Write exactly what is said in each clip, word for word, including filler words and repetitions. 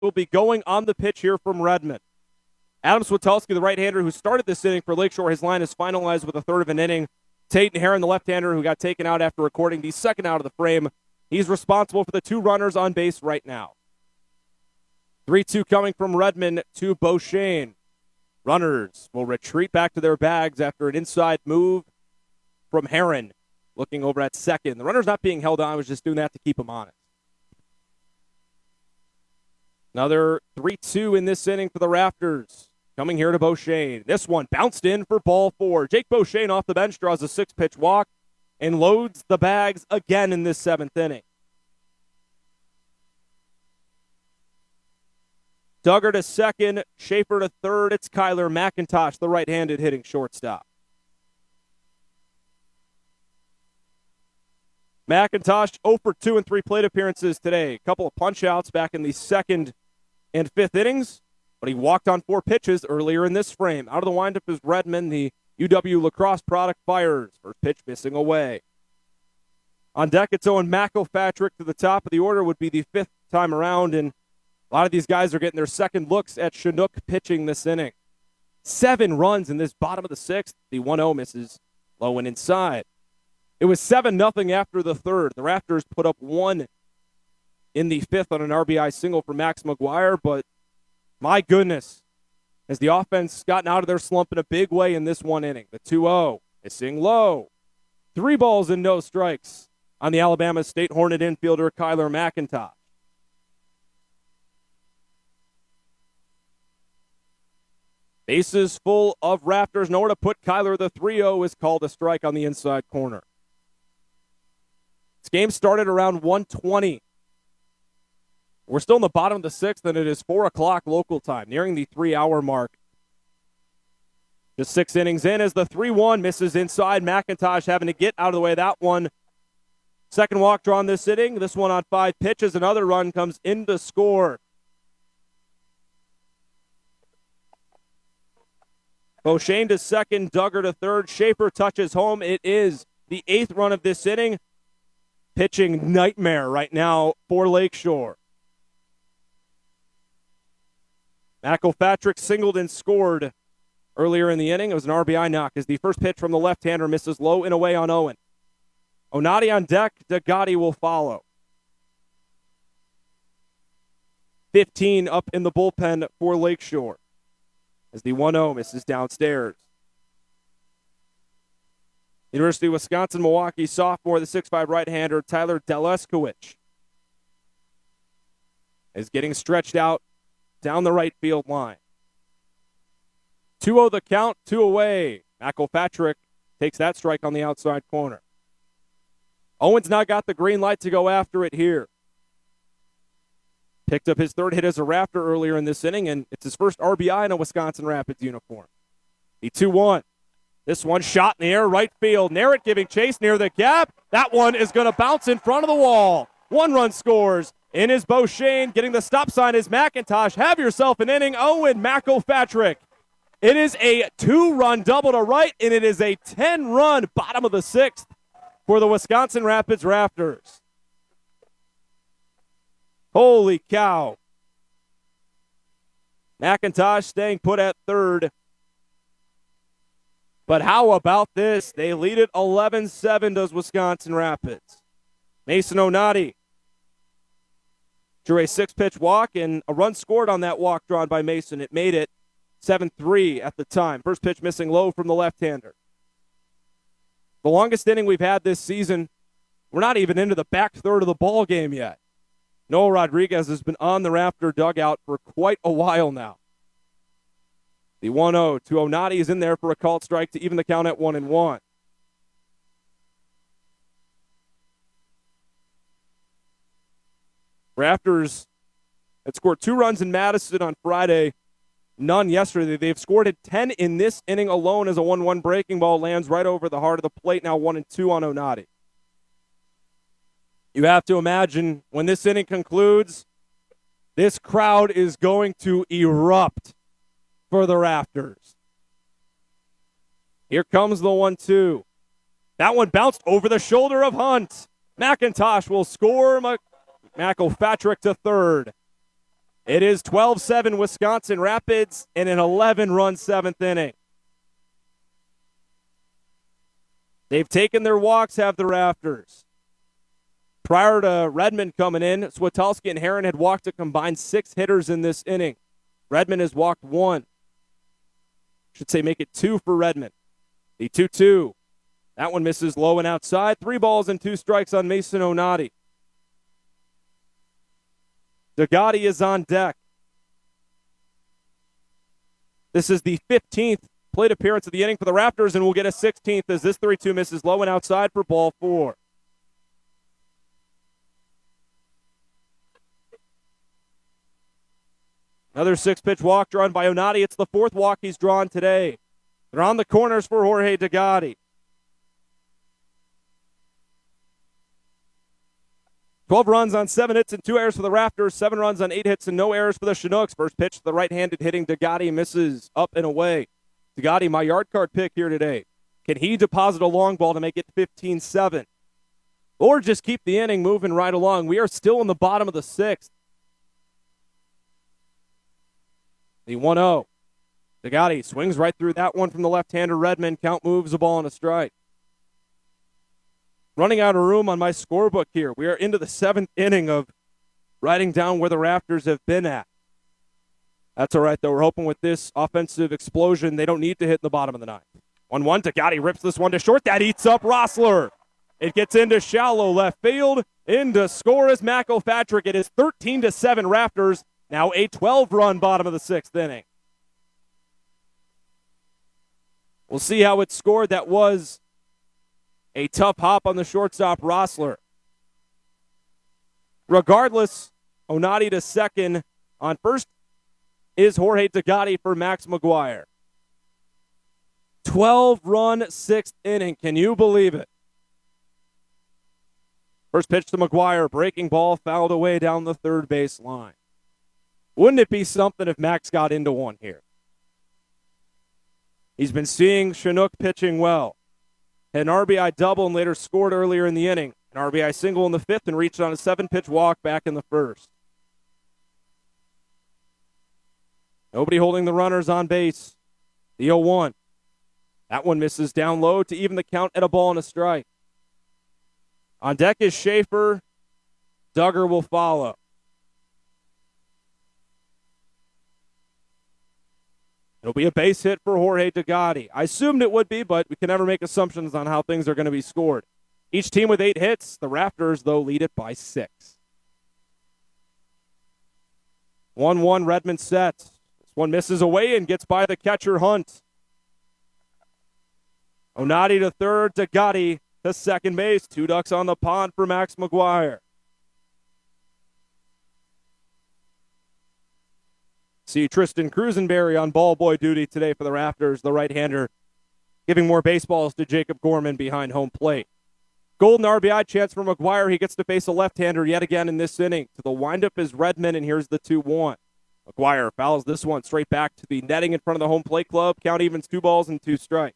will be going on the pitch here from Redmond. Adam Switulski, the right-hander who started this inning for Lakeshore, his line is finalized with a third of an inning. Tate and Heron, the left-hander who got taken out after recording the second out of the frame, he's responsible for the two runners on base right now. three two coming from Redmond to Beauchene. Runners will retreat back to their bags after an inside move from Heron, looking over at second. The runner's not being held on, was just doing that to keep him honest. Another three two in this inning for the Raptors. Coming here to Beauchene. This one bounced in for ball four. Jake Beauchene off the bench draws a six-pitch walk and loads the bags again in this seventh inning. Duggar to second, Schaefer to third. It's Kyler McIntosh, the right-handed hitting shortstop. McIntosh oh for two in three plate appearances today. A couple of punch-outs back in the second and fifth innings, but he walked on four pitches earlier in this frame. Out of the windup is Redmond, the U W lacrosse product fires. First pitch missing away. On deck, it's Owen McIlpatrick to the top of the order, would be the fifth time around, and a lot of these guys are getting their second looks at Chinook pitching this inning. Seven runs in this bottom of the sixth. The one oh misses low and inside. It was seven nothing after the third. The Raptors put up one in the fifth on an R B I single for Max McGuire, but my goodness, has the offense gotten out of their slump in a big way in this one inning. The two oh, missing low. Three balls and no strikes on the Alabama State Hornet infielder Kyler McIntosh. Bases full of Raptors. Nowhere to put Kyler. The three oh is called a strike on the inside corner. This game started around one twenty. We're still in the bottom of the sixth, and it is four o'clock local time, nearing the three-hour mark. Just six innings in as the three one misses inside. McIntosh having to get out of the way of that one. Second walk drawn this inning. This one on five pitches. Another run comes in to score. Beauchene to second, Duggar to third. Schaefer touches home. It is the eighth run of this inning. Pitching nightmare right now for Lakeshore. McIlpatrick singled and scored earlier in the inning. It was an R B I knock as the first pitch from the left-hander misses low and away on Owen. Onati on deck. Dagati will follow. fifteen up in the bullpen for Lakeshore as the one oh misses downstairs. University of Wisconsin-Milwaukee sophomore, the six five right-hander Tyler Deleskowicz is getting stretched out down the right field line. two oh the count, two away. McIlpatrick takes that strike on the outside corner. Owens now got the green light to go after it here. Picked up his third hit as a Raptor earlier in this inning, and it's his first R B I in a Wisconsin Rapids uniform. The two one. This one shot in the air, right field. Narrett giving chase near the gap. That one is going to bounce in front of the wall. One run scores. In is Beauchene. Getting the stop sign is McIntosh. Have yourself an inning. Owen McIlpatrick. It is a two-run double to right, and it is a ten-run bottom of the sixth for the Wisconsin Rapids Raptors. Holy cow. McIntosh staying put at third. But how about this? They lead it eleven seven, does Wisconsin Rapids. Mason Onati drew a six-pitch walk, and a run scored on that walk drawn by Mason. It made it seven three at the time. First pitch missing low from the left-hander. The longest inning we've had this season, we're not even into the back third of the ball game yet. Noah Rodriguez has been on the Raptor dugout for quite a while now. The one oh to Onati is in there for a called strike to even the count at one and one. Raptors had scored two runs in Madison on Friday, none yesterday. They've scored at ten in this inning alone as a one one breaking ball lands right over the heart of the plate, now one and two on Onati. You have to imagine when this inning concludes, this crowd is going to erupt for the Raptors. Here comes the one two. That one bounced over the shoulder of Hunt. McIntosh will score. McIlpatrick to third. It is twelve seven Wisconsin Rapids in an eleven-run seventh inning. They've taken their walks, have the Rafters. Prior to Redmond coming in, Switalski and Heron had walked a combined six hitters in this inning. Redmond has walked one. Should say make it two for Redmond. The two two. That one misses low and outside. Three balls and two strikes on Mason Onati. Degatti is on deck. This is the fifteenth plate appearance of the inning for the Raptors, and we'll get a sixteenth as this three two misses low and outside for ball four. Another six-pitch walk drawn by Onati. It's the fourth walk he's drawn today. They're on the corners for Jorge Degatti. twelve runs on seven hits and two errors for the Raptors. Seven runs on eight hits and no errors for the Chinooks. First pitch to the right-handed hitting Degatti misses up and away. Degatti, my yard card pick here today. Can he deposit a long ball to make it fifteen seven? Or just keep the inning moving right along? We are still in the bottom of the sixth. The one oh. Degatti swings right through that one from the left-hander Redmond. Count moves, a ball and a strike. Running out of room on my scorebook here. We are into the seventh inning of writing down where the Raptors have been at. That's all right, though. We're hoping with this offensive explosion, they don't need to hit in the bottom of the ninth. one one. Degatti rips this one to short. That eats up Rossler. It gets into shallow left field. Into score is Mac O'Patrick. It is thirteen to seven Raptors. Now a twelve-run bottom of the sixth inning. We'll see how it's scored. That was a tough hop on the shortstop, Rossler. Regardless, Onati to second. On first is Jorge Degatti for Max McGuire. twelve-run sixth inning. Can you believe it? First pitch to McGuire. Breaking ball fouled away down the third base line. Wouldn't it be something if Max got into one here? He's been seeing Chinook pitching well. Had an R B I double and later scored earlier in the inning. An R B I single in the fifth and reached on a seven-pitch walk back in the first. Nobody holding the runners on base. The oh one. That one misses down low to even the count at a ball and a strike. On deck is Schaefer. Duggar will follow. It'll be a base hit for Jorge Degatti. I assumed it would be, but we can never make assumptions on how things are going to be scored. Each team with eight hits. The Raptors, though, lead it by six. one one Redmond sets. This one misses away and gets by the catcher Hunt. Onati to third, Degatti to second base. Two ducks on the pond for Max McGuire. See Tristan Crusenberry on ball boy duty today for the Raptors, the right-hander, giving more baseballs to Jacob Gorman behind home plate. Golden R B I chance for McGuire. He gets to face a left-hander yet again in this inning. To the windup is Redmond, and here's the two one. McGuire fouls this one straight back to the netting in front of the home plate club. Count evens two balls and two strikes.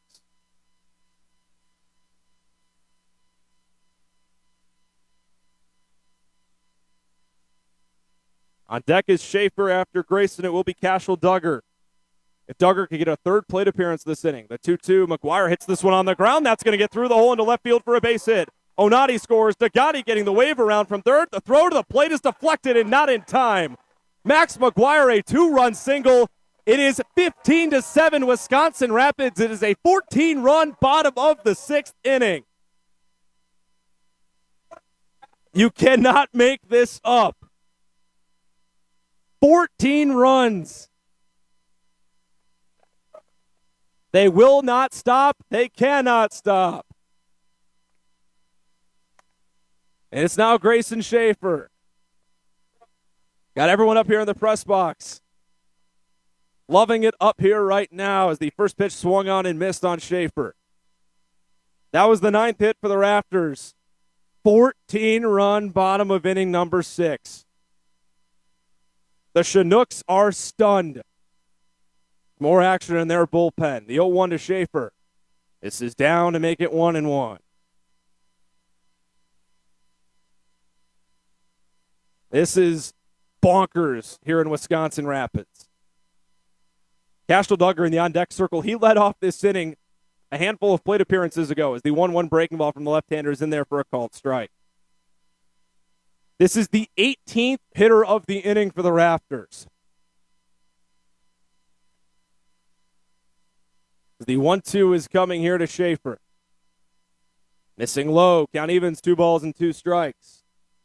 On deck is Schaefer after Grayson. It will be Cashel Duggar. If Duggar can get a third plate appearance this inning, the two two, McGuire hits this one on the ground. That's going to get through the hole into left field for a base hit. Onati scores. Degatti getting the wave around from third. The throw to the plate is deflected and not in time. Max McGuire, a two-run single. It is fifteen to seven Wisconsin Rapids. It is a fourteen-run bottom of the sixth inning. You cannot make this up. fourteen runs. They will not stop. They cannot stop. And it's now Grayson Schaefer. Got everyone up here in the press box. Loving it up here right now as the first pitch swung on and missed on Schaefer. That was the ninth hit for the Raptors. fourteen-run bottom of inning number six. The Chinooks are stunned. More action in their bullpen. The oh one to Schaefer. This is down to make it one and one. This is bonkers here in Wisconsin Rapids. Cashel Duggar in the on-deck circle. He led off this inning a handful of plate appearances ago as the one one breaking ball from the left-hander is in there for a called strike. This is the eighteenth hitter of the inning for the Raptors. The one two is coming here to Schaefer. Missing low. Count evens, two balls and two strikes.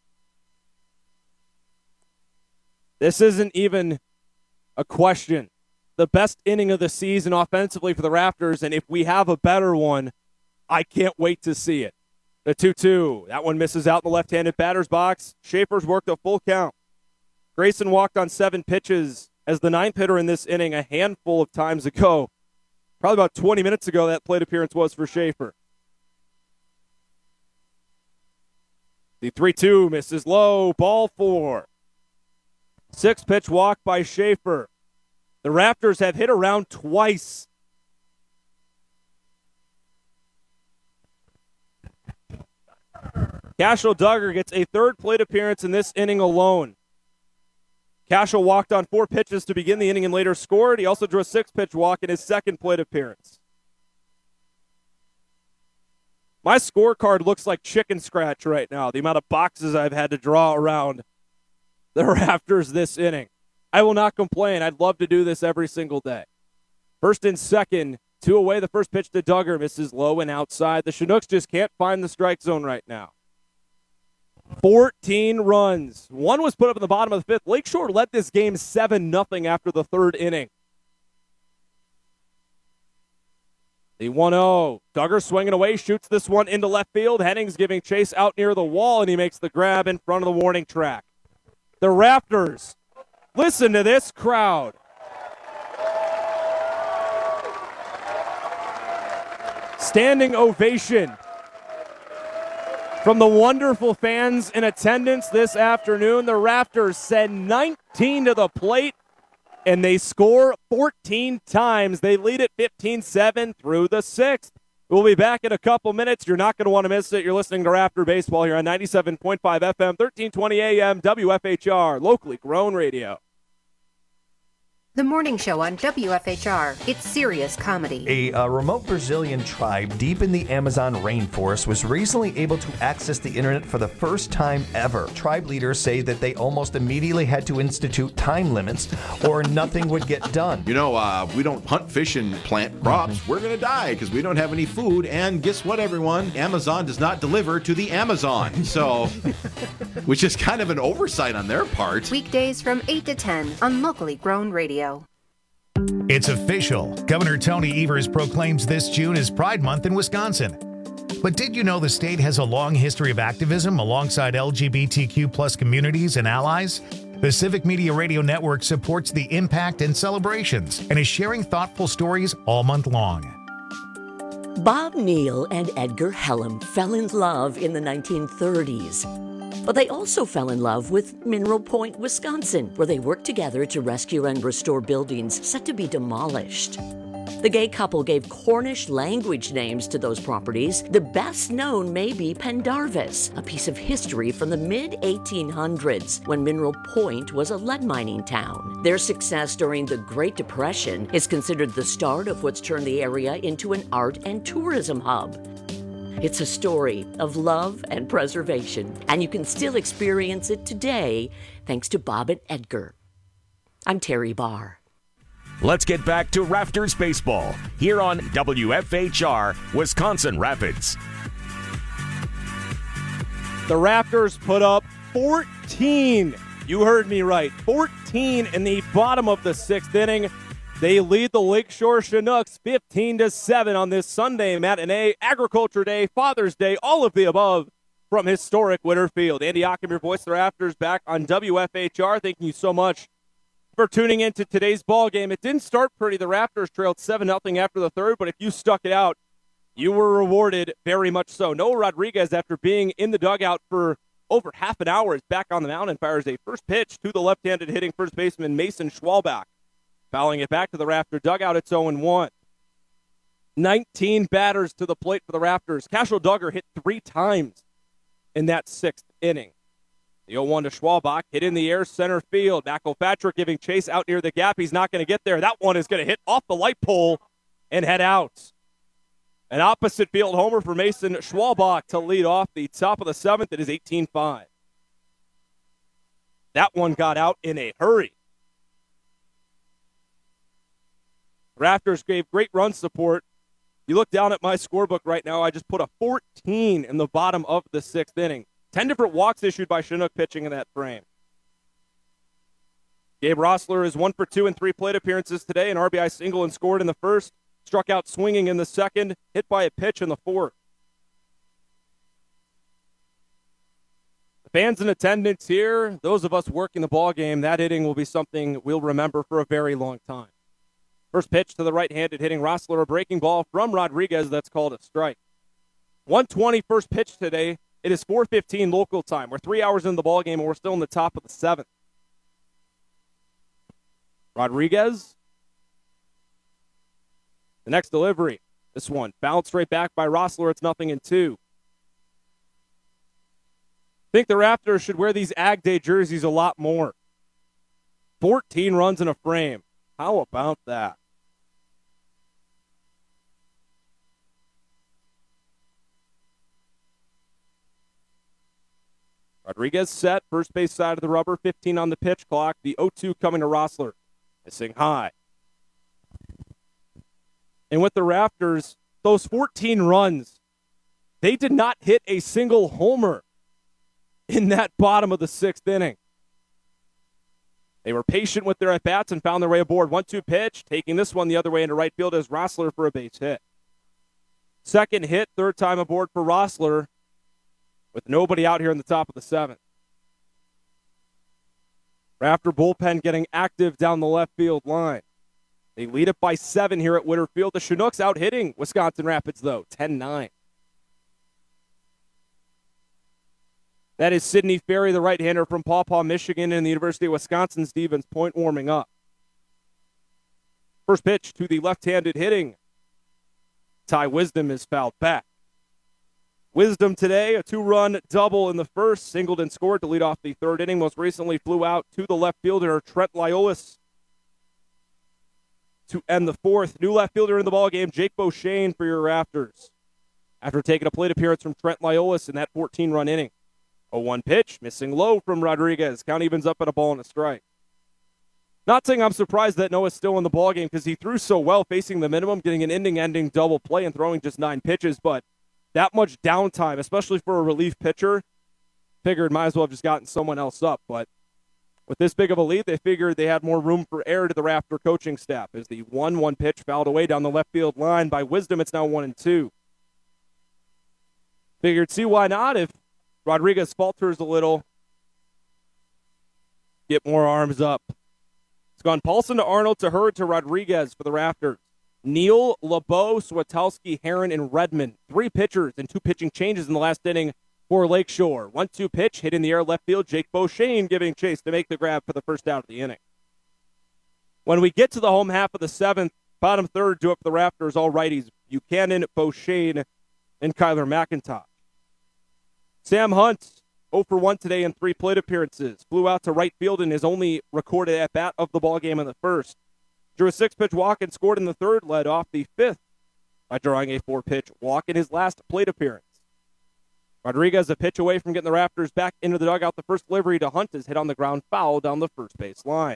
This isn't even a question. The best inning of the season offensively for the Raptors, and if we have a better one, I can't wait to see it. The two two. That one misses out in the left-handed batter's box. Schaefer's worked a full count. Grayson walked on seven pitches as the ninth hitter in this inning a handful of times ago. Probably about twenty minutes ago that plate appearance was for Schaefer. The three two misses low. Ball four. Six-pitch walk by Schaefer. The Raptors have hit around twice. Cashel Duggar gets a third plate appearance in this inning alone. Cashel walked on four pitches to begin the inning and later scored. He also drew a six-pitch walk in his second plate appearance. My scorecard looks like chicken scratch right now, the amount of boxes I've had to draw around the Raptors this inning. I will not complain. I'd love to do this every single day. First and second, two away. The first pitch to Duggar misses low and outside. The Chinooks just can't find the strike zone right now. fourteen runs. One was put up in the bottom of the fifth. Lakeshore led this game seven nothing after the third inning. The one oh. Duggar swinging away, shoots this one into left field. Hennings giving chase out near the wall, and he makes the grab in front of the warning track. The Raptors, listen to this crowd. Standing ovation from the wonderful fans in attendance this afternoon. The Raptors send nineteen to the plate, and they score fourteen times. They lead it fifteen seven through the sixth. We'll be back in a couple minutes. You're not going to want to miss it. You're listening to Raptor Baseball here on ninety-seven point five F M, thirteen twenty A M, W F H R, locally grown radio. The morning show on W F H R. It's serious comedy. A uh, remote Brazilian tribe deep in the Amazon rainforest was recently able to access the internet for the first time ever. Tribe leaders say that they almost immediately had to institute time limits or nothing would get done. You know, uh, we don't hunt, fish, and plant crops. Mm-hmm. We're going to die because we don't have any food. And guess what, everyone? Amazon does not deliver to the Amazon. So, which is kind of an oversight on their part. Weekdays from eight to ten on locally grown radio. It's official. Governor Tony Evers proclaims this June as Pride Month in Wisconsin. But did you know the state has a long history of activism alongside L G B T Q plus communities and allies? The Civic Media Radio Network supports the impact and celebrations and is sharing thoughtful stories all month long. Bob Neal and Edgar Hellam fell in love in the nineteen thirties. But they also fell in love with Mineral Point, Wisconsin, where they worked together to rescue and restore buildings set to be demolished. The gay couple gave Cornish language names to those properties. The best known may be Pendarvis, a piece of history from the mid eighteen hundreds, when Mineral Point was a lead mining town. Their success during the Great Depression is considered the start of what's turned the area into an art and tourism hub. It's a story of love and preservation, and you can still experience it today thanks to Bob and Edgar. I'm Terry Barr. Let's get back to Raptors baseball here on W F H R Wisconsin Rapids. The Raptors put up fourteen. You heard me right. fourteen in the bottom of the sixth inning. They lead the Lakeshore Chinooks fifteen to seven on this Sunday matinee, Agriculture Day, Father's Day, all of the above from historic Winterfield. Andy Ockham, your voice of the Raptors, back on W F H R. Thank you so much for tuning into today's ball game. It didn't start pretty. The Raptors trailed seven nothing after the third, but if you stuck it out, you were rewarded very much so. Noah Rodriguez, after being in the dugout for over half an hour, is back on the mound and fires a first pitch to the left-handed hitting first baseman Mason Schwalbach. Fouling it back to the Raptor dugout, it's oh and one. nineteen batters to the plate for the Raptors. Cashel Duggar hit three times in that sixth inning. The oh one to Schwalbach, hit in the air, center field. McElpatrick giving chase out near the gap. He's not going to get there. That one is going to hit off the light pole and head out. An opposite field homer for Mason Schwalbach to lead off the top of the seventh. It is eighteen five. That one got out in a hurry. Raptors gave great run support. You look down at my scorebook right now, I just put a fourteen in the bottom of the sixth inning. Ten different walks issued by Chinook pitching in that frame. Gabe Rossler is one for two in three plate appearances today. An R B I single and scored in the first. Struck out swinging in the second. Hit by a pitch in the fourth. The fans in attendance here, those of us working the ball game, that inning will be something we'll remember for a very long time. First pitch to the right-handed hitting Rossler, a breaking ball from Rodriguez. That's called a strike. one twenty first pitch today. It is four fifteen local time. We're three hours into the ball game, and we're still in the top of the seventh. Rodriguez. The next delivery. This one bounced straight back by Rossler. It's nothing in two. I think the Raptors should wear these Ag Day jerseys a lot more. fourteen runs in a frame. How about that? Rodriguez set, first base side of the rubber, fifteen on the pitch clock. The oh two coming to Rossler. Missing high. And with the Raptors, those fourteen runs, they did not hit a single homer in that bottom of the sixth inning. They were patient with their at-bats and found their way aboard. one two pitch, taking this one the other way into right field as Rossler for a base hit. Second hit, third time aboard for Rossler, with nobody out here in the top of the seventh. Raptor bullpen getting active down the left field line. They lead it by seven here at Witter Field. The Chinooks out hitting Wisconsin Rapids, though, ten nine. That is Sidney Ferry, the right-hander from Paw Paw, Michigan, and the University of Wisconsin Stevens Point warming up. First pitch to the left-handed hitting. Ty Wisdom is fouled back. Wisdom today, a two-run double in the first, singled and scored to lead off the third inning. Most recently flew out to the left fielder, Trent Lyolis, to end the fourth. New left fielder in the ballgame, Jake Beauchene for your Raptors, after taking a plate appearance from Trent Lyolis in that fourteen-run inning. oh one pitch, missing low from Rodriguez. Count evens up at a ball and a strike. Not saying I'm surprised that Noah's still in the ballgame because he threw so well, facing the minimum, getting an inning-ending double play and throwing just nine pitches, but that much downtime, especially for a relief pitcher, figured might as well have just gotten someone else up. But with this big of a lead, they figured they had more room for error to the Raptor coaching staff as the one one pitch fouled away down the left field line by Wisdom. It's now one and two. Figured, see why not if Rodriguez falters a little, get more arms up. It's gone Paulson to Arnold to Hurd to Rodriguez for the Raptors. Neal, LeBeau, Swatowski, Heron, and Redmond. Three pitchers and two pitching changes in the last inning for Lakeshore. one two pitch, hit in the air left field. Jake Beauchene giving chase to make the grab for the first out of the inning. When we get to the home half of the seventh, bottom third do up for the Raptors, all righties. Buchanan, Beauchene, and Kyler McIntosh. Sam Hunt, oh for one today in three plate appearances. Flew out to right field in his only recorded at-bat of the ballgame in the first. Drew a six-pitch walk and scored in the third, led off the fifth by drawing a four-pitch walk in his last plate appearance. Rodriguez a pitch away from getting the Raptors back into the dugout. The first delivery to Hunt is hit on the ground foul down the first base line.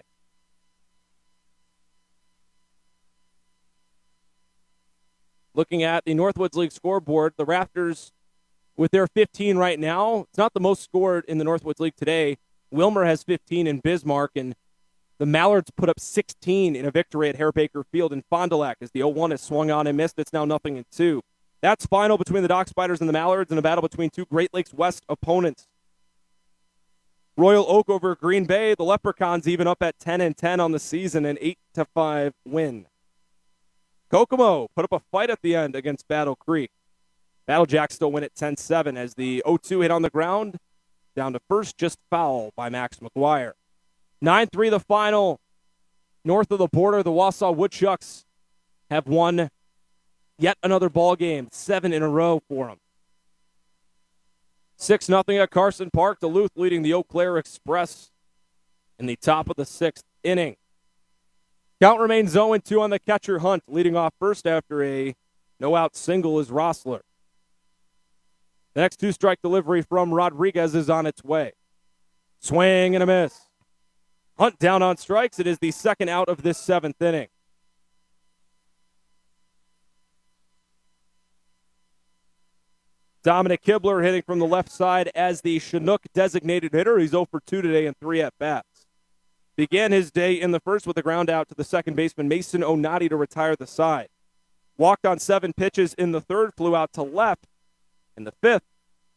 Looking at the Northwoods League scoreboard, the Raptors, with their fifteen right now, it's not the most scored in the Northwoods League today. Wilmer has fifteen in Bismarck, and the Mallards put up sixteen in a victory at Hare Baker Field in Fond du Lac as the oh one is swung on and missed. It's now nothing in two. That's final between the Dock Spiders and the Mallards in a battle between two Great Lakes West opponents. Royal Oak over Green Bay. The Leprechauns even up at ten and ten on the season, an eight to five win. Kokomo put up a fight at the end against Battle Creek. Battle Jacks still win at ten seven as the oh two hit on the ground. Down to first, just foul by Max McGuire. nine three the final. North of the border, the Wausau Woodchucks have won yet another ball game, seven in a row for them. six nothing at Carson Park. Duluth leading the Eau Claire Express in the top of the sixth inning. Count remains oh two on the catcher Hunt, leading off first after a no-out single is Rossler. The next two-strike delivery from Rodriguez is on its way. Swing and a miss. Hunt down on strikes. It is the second out of this seventh inning. Dominic Kibler hitting from the left side as the Chinook designated hitter. He's oh for two today in three at-bats. Began his day in the first with a ground out to the second baseman Mason Onati to retire the side. Walked on seven pitches in the third, flew out to left in the fifth.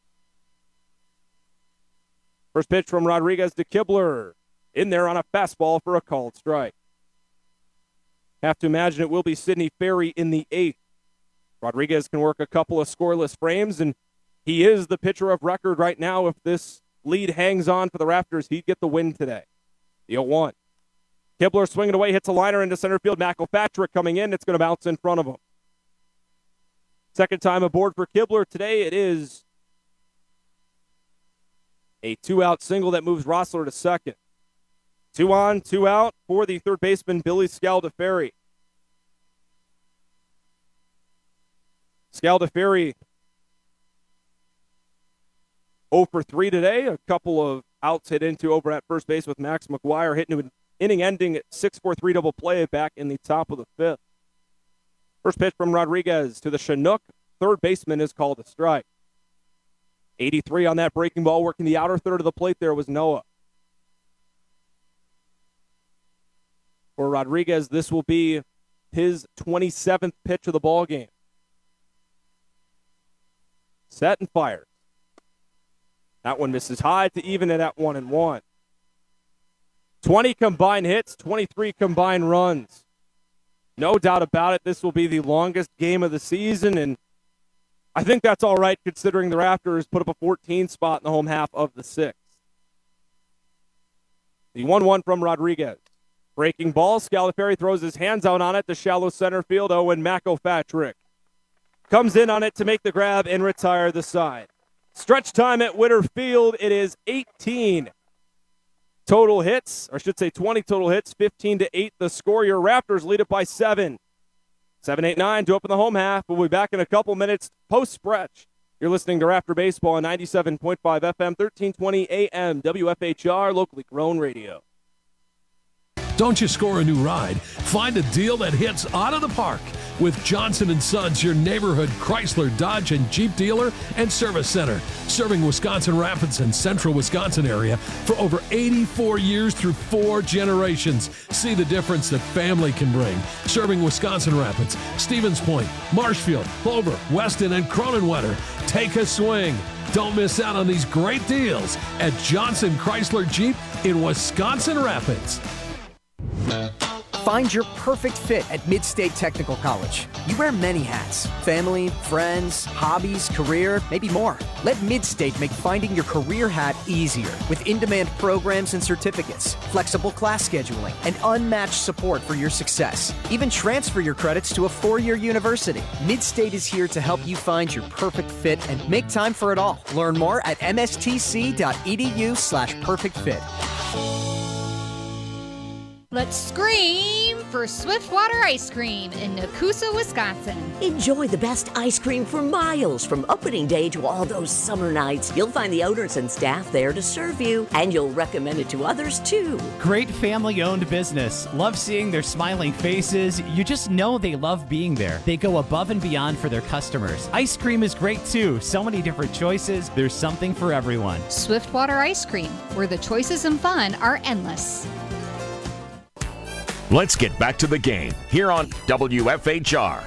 First pitch from Rodriguez to Kibler. In there on a fastball for a called strike. Have to imagine it will be Sidney Ferry in the eighth. Rodriguez can work a couple of scoreless frames, and he is the pitcher of record right now. If this lead hangs on for the Raptors, he'd get the win today. The oh one. Kibler swinging away, hits a liner into center field. McElpatrick coming in. It's going to bounce in front of him. Second time aboard for Kibler today. It is a two-out single that moves Rossler to second. Two on, two out for the third baseman, Billy Scaldaferri. Scaldaferri oh for three today. A couple of outs hit into over at first base with Max McGuire hitting an inning-ending six four three double play back in the top of the fifth. First pitch from Rodriguez to the Chinook. Third baseman is called a strike. eighty-three on that breaking ball, working the outer third of the plate there was Noah. For Rodriguez, this will be his twenty-seventh pitch of the ball game. Set and fires. That one misses high to even it at one and one. twenty combined hits, twenty-three combined runs. No doubt about it, this will be the longest game of the season, and I think that's all right considering the Raptors put up a fourteen spot in the home half of the sixth. The one one from Rodriguez. Breaking ball, Scaldaferri throws his hands out on it to shallow center field. Owen McElpatrick comes in on it to make the grab and retire the side. Stretch time at Witter Field. It is eighteen total hits, or I should say twenty total hits, fifteen to eight the score. Your Raptors lead it by seven. seven eight nine to open the home half. We'll be back in a couple minutes post-stretch. You're listening to Raptor Baseball on ninety-seven point five F M, thirteen twenty A M, W F H R, locally grown radio. Don't you score a new ride? Find a deal that hits out of the park with Johnson and Sons, your neighborhood Chrysler, Dodge, and Jeep dealer and service center. Serving Wisconsin Rapids and central Wisconsin area for over eighty-four years through four generations. See the difference that family can bring. Serving Wisconsin Rapids, Stevens Point, Marshfield, Clover, Weston, and Cronenwetter. Take a swing. Don't miss out on these great deals at Johnson Chrysler Jeep in Wisconsin Rapids. Find your perfect fit at Mid-State Technical College. You wear many hats: family, friends, hobbies, career, maybe more. Let Mid-State make finding your career hat easier with in-demand programs and certificates, flexible class scheduling, and unmatched support for your success. Even transfer your credits to a four-year university. Mid-State is here to help you find your perfect fit and make time for it all. Learn more at mstc.edu slash perfect fit. Let's scream for Swiftwater Ice Cream in Nakusa, Wisconsin. Enjoy the best ice cream for miles from opening day to all those summer nights. You'll find the owners and staff there to serve you, and you'll recommend it to others too. Great family-owned business. Love seeing their smiling faces. You just know they love being there. They go above and beyond for their customers. Ice cream is great too. So many different choices. There's something for everyone. Swiftwater Ice Cream, where the choices and fun are endless. Let's get back to the game here on W F H R.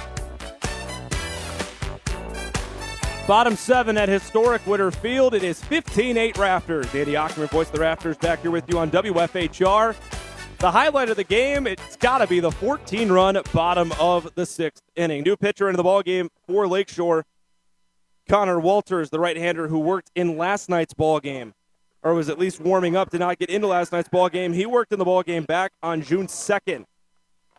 Bottom seven at historic Witter Field. It is fifteen eight Raptors. Andy Ackerman, voice of the Raptors, back here with you on W F H R. The highlight of the game, it's got to be the fourteen-run bottom of the sixth inning. New pitcher into the ballgame for Lakeshore, Connor Walters, the right-hander who worked in last night's ballgame, or was at least warming up, did not get into last night's ball game. He worked in the ball game back on June second.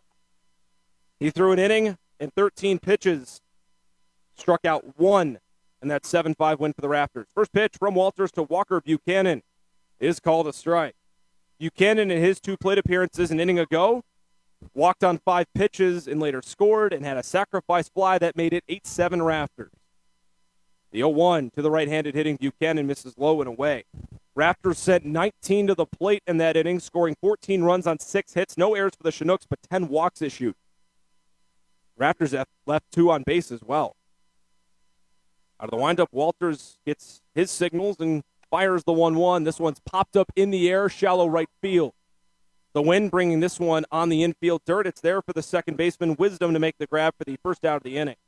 He threw an inning and thirteen pitches, struck out one and that seven five win for the Raptors. First pitch from Walters to Walker Buchanan is called a strike. Buchanan, in his two plate appearances an inning ago, walked on five pitches and later scored and had a sacrifice fly that made it eight seven Raptors. The oh one to the right-handed hitting Buchanan misses low and away. Raptors sent nineteen to the plate in that inning, scoring fourteen runs on six hits. No errors for the Chinooks, but ten walks issued. Raptors have left two on base as well. Out of the windup, Walters gets his signals and fires the one one. This one's popped up in the air, shallow right field. The wind bringing this one on the infield dirt. It's there for the second baseman, Wisdom, to make the grab for the first out of the inning.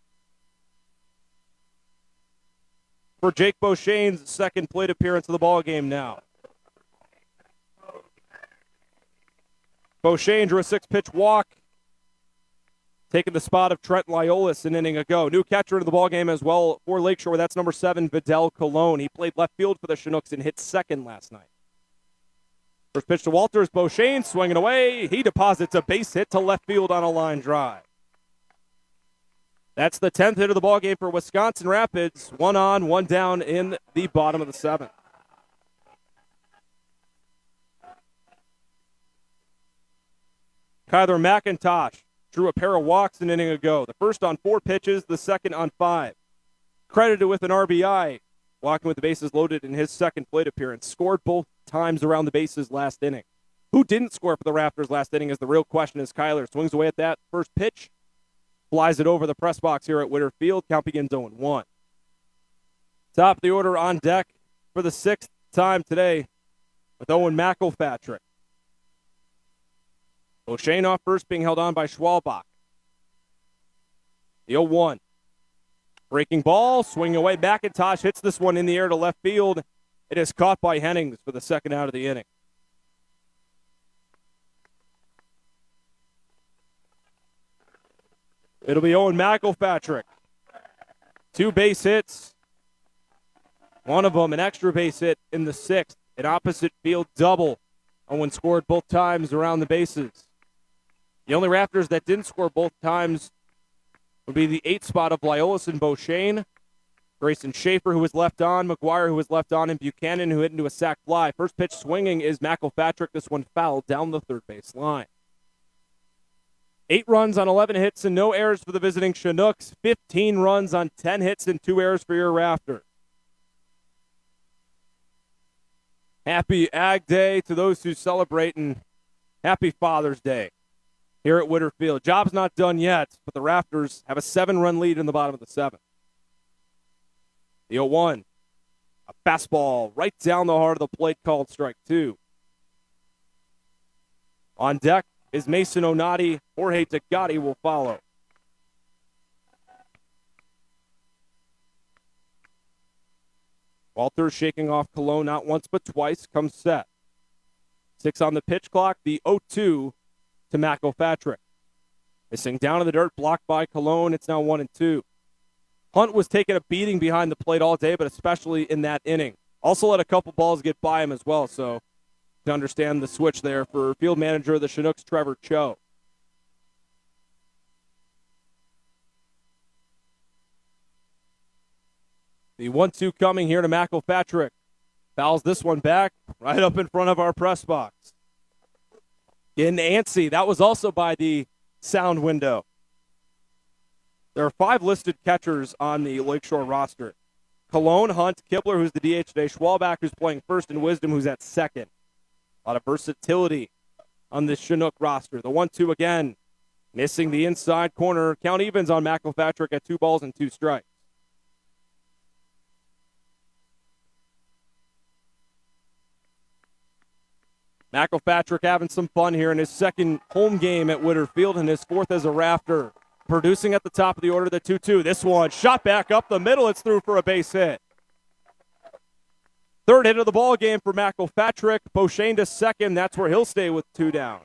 For Jake Beauchene's second plate appearance of the ballgame now. Beauchene drew a six-pitch walk, taking the spot of Trent Liolis an inning ago. New catcher into the ballgame as well for Lakeshore. That's number seven, Vidal Colon. He played left field for the Chinooks and hit second last night. First pitch to Walters. Beauchene swinging away. He deposits a base hit to left field on a line drive. That's the tenth hit of the ballgame for Wisconsin Rapids. One on, one down in the bottom of the seventh. Kyler McIntosh drew a pair of walks an inning ago. The first on four pitches, the second on five. Credited with an R B I, walking with the bases loaded in his second plate appearance. Scored both times around the bases last inning. Who didn't score for the Raptors last inning is the real question as Kyler swings away at that first pitch. Flies it over the press box here at Witter Field. Count begins oh one. Top of the order on deck for the sixth time today with Owen McElpatrick. Beauchene off first, being held on by Schwalbach. The oh one. Breaking ball, swinging away. McIntosh hits this one in the air to left field. It is caught by Hennings for the second out of the inning. It'll be Owen McElpatrick. Two base hits. One of them an extra base hit in the sixth. An opposite field double. Owen scored both times around the bases. The only Raptors that didn't score both times would be the eighth spot of Liolis and Beauchene. Grayson Schaefer, who was left on. McGuire, who was left on. And Buchanan, who hit into a sac fly. First pitch swinging is McElpatrick. This one fouled down the third base line. Eight runs on eleven hits and no errors for the visiting Chinooks. fifteen runs on ten hits and two errors for your Raptors. Happy Ag Day to those who celebrate, and happy Father's Day here at Witter Field. Job's not done yet, but the Raptors have a seven-run lead in the bottom of the seventh. The oh one. A fastball right down the heart of the plate, called strike two. On deck is Mason Onati. Jorge Tagati will follow. Walters shaking off Colon not once but twice. Comes set. Six on the pitch clock. The oh two to McElpatrick. Missing down in the dirt, blocked by Colon. It's now one and two. Hunt was taking a beating behind the plate all day, but especially in that inning. Also let a couple balls get by him as well, so to understand the switch there for field manager of the Chinooks, Trevor Cho. The one two coming here to McElpatrick. Fouls this one back right up in front of our press box. Getting antsy. That was also by the sound window. There are five listed catchers on the Lakeshore roster. Colon, Hunt, Kibler, who's the D H today, Schwalbach, who's playing first, and Wisdom, who's at second. A lot of versatility on this Chinook roster. The one two again, missing the inside corner. Count evens on McElpatrick at two balls and two strikes. McElpatrick having some fun here in his second home game at Witter Field and his fourth as a Rafter. Producing at the top of the order, the two two. This one shot back up the middle. It's through for a base hit. Third hit of the ball game for McElpatrick. Beauchene to second. That's where he'll stay with two down.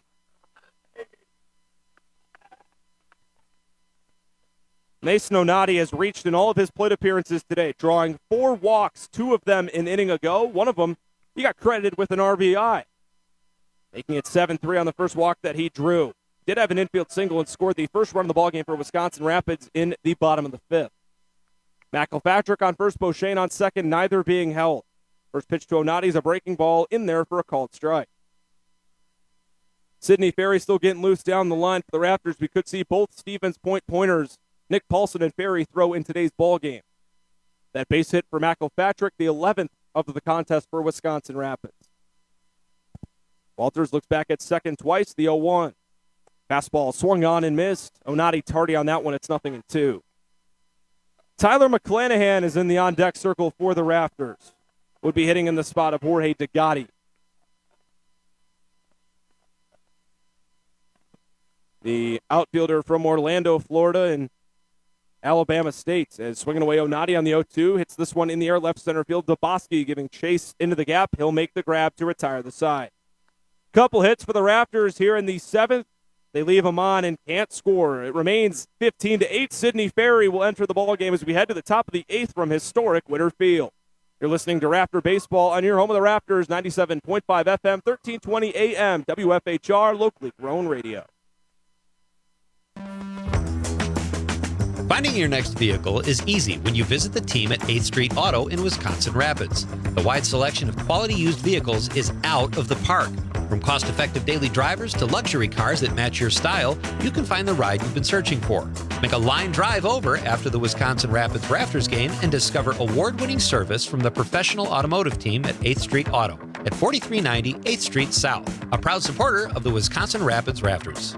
Mason Onati has reached in all of his plate appearances today, drawing four walks, two of them an inning ago. One of them, he got credited with an R B I, making it seven three on the first walk that he drew. Did have an infield single and scored the first run of the ballgame for Wisconsin Rapids in the bottom of the fifth. McElpatrick on first, Beauchene on second, neither being held. First pitch to Onati is a breaking ball in there for a called strike. Sidney Ferry still getting loose down the line for the Raptors. We could see both Stevens point pointers, Nick Paulson and Ferry, throw in today's ball game. That base hit for McElpatrick, the eleventh of the contest for Wisconsin Rapids. Walters looks back at second twice, the oh one. Fastball swung on and missed. Onati tardy on that one. It's nothing in two. Tyler McClanahan is in the on-deck circle for the Raptors. Would be hitting in the spot of Jorge Degatti. The outfielder from Orlando, Florida, and Alabama State is swinging away. Onati on the oh two. Hits this one in the air, left center field. Duboski giving chase into the gap. He'll make the grab to retire the side. Couple hits for the Raptors here in the seventh. They leave him on and can't score. It remains fifteen to eight. Sidney Ferry will enter the ballgame as we head to the top of the eighth from historic Witter Field. You're listening to Raptor Baseball on your home of the Raptors, ninety-seven point five F M, thirteen twenty A M, W F H R, locally grown radio. Finding your next vehicle is easy when you visit the team at eighth Street Auto in Wisconsin Rapids. The wide selection of quality used vehicles is out of the park. From cost-effective daily drivers to luxury cars that match your style, you can find the ride you've been searching for. Make a line drive over after the Wisconsin Rapids Rafters game and discover award-winning service from the professional automotive team at eighth Street Auto at forty-three ninety eighth Street South, a proud supporter of the Wisconsin Rapids Rafters.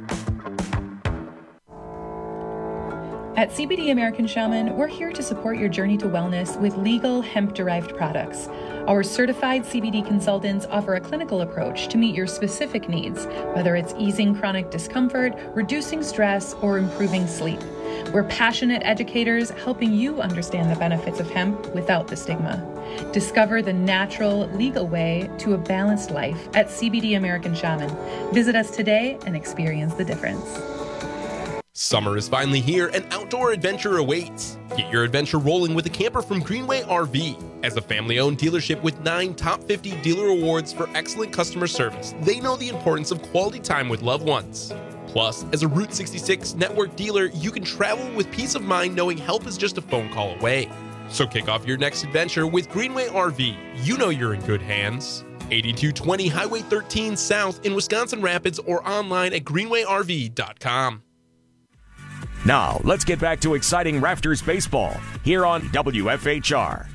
At C B D American Shaman, we're here to support your journey to wellness with legal hemp-derived products. Our certified C B D consultants offer a clinical approach to meet your specific needs, whether it's easing chronic discomfort, reducing stress, or improving sleep. We're passionate educators helping you understand the benefits of hemp without the stigma. Discover the natural, legal way to a balanced life at C B D American Shaman. Visit us today and experience the difference. Summer is finally here and outdoor adventure awaits. Get your adventure rolling with a camper from Greenway R V. As a family-owned dealership with nine top fifty dealer awards for excellent customer service, they know the importance of quality time with loved ones. Plus, as a Route sixty-six network dealer, you can travel with peace of mind knowing help is just a phone call away. So kick off your next adventure with Greenway R V. You know you're in good hands. eighty-two twenty Highway thirteen South in Wisconsin Rapids or online at greenway r v dot com. Now, let's get back to exciting Rafters baseball here on W F H R.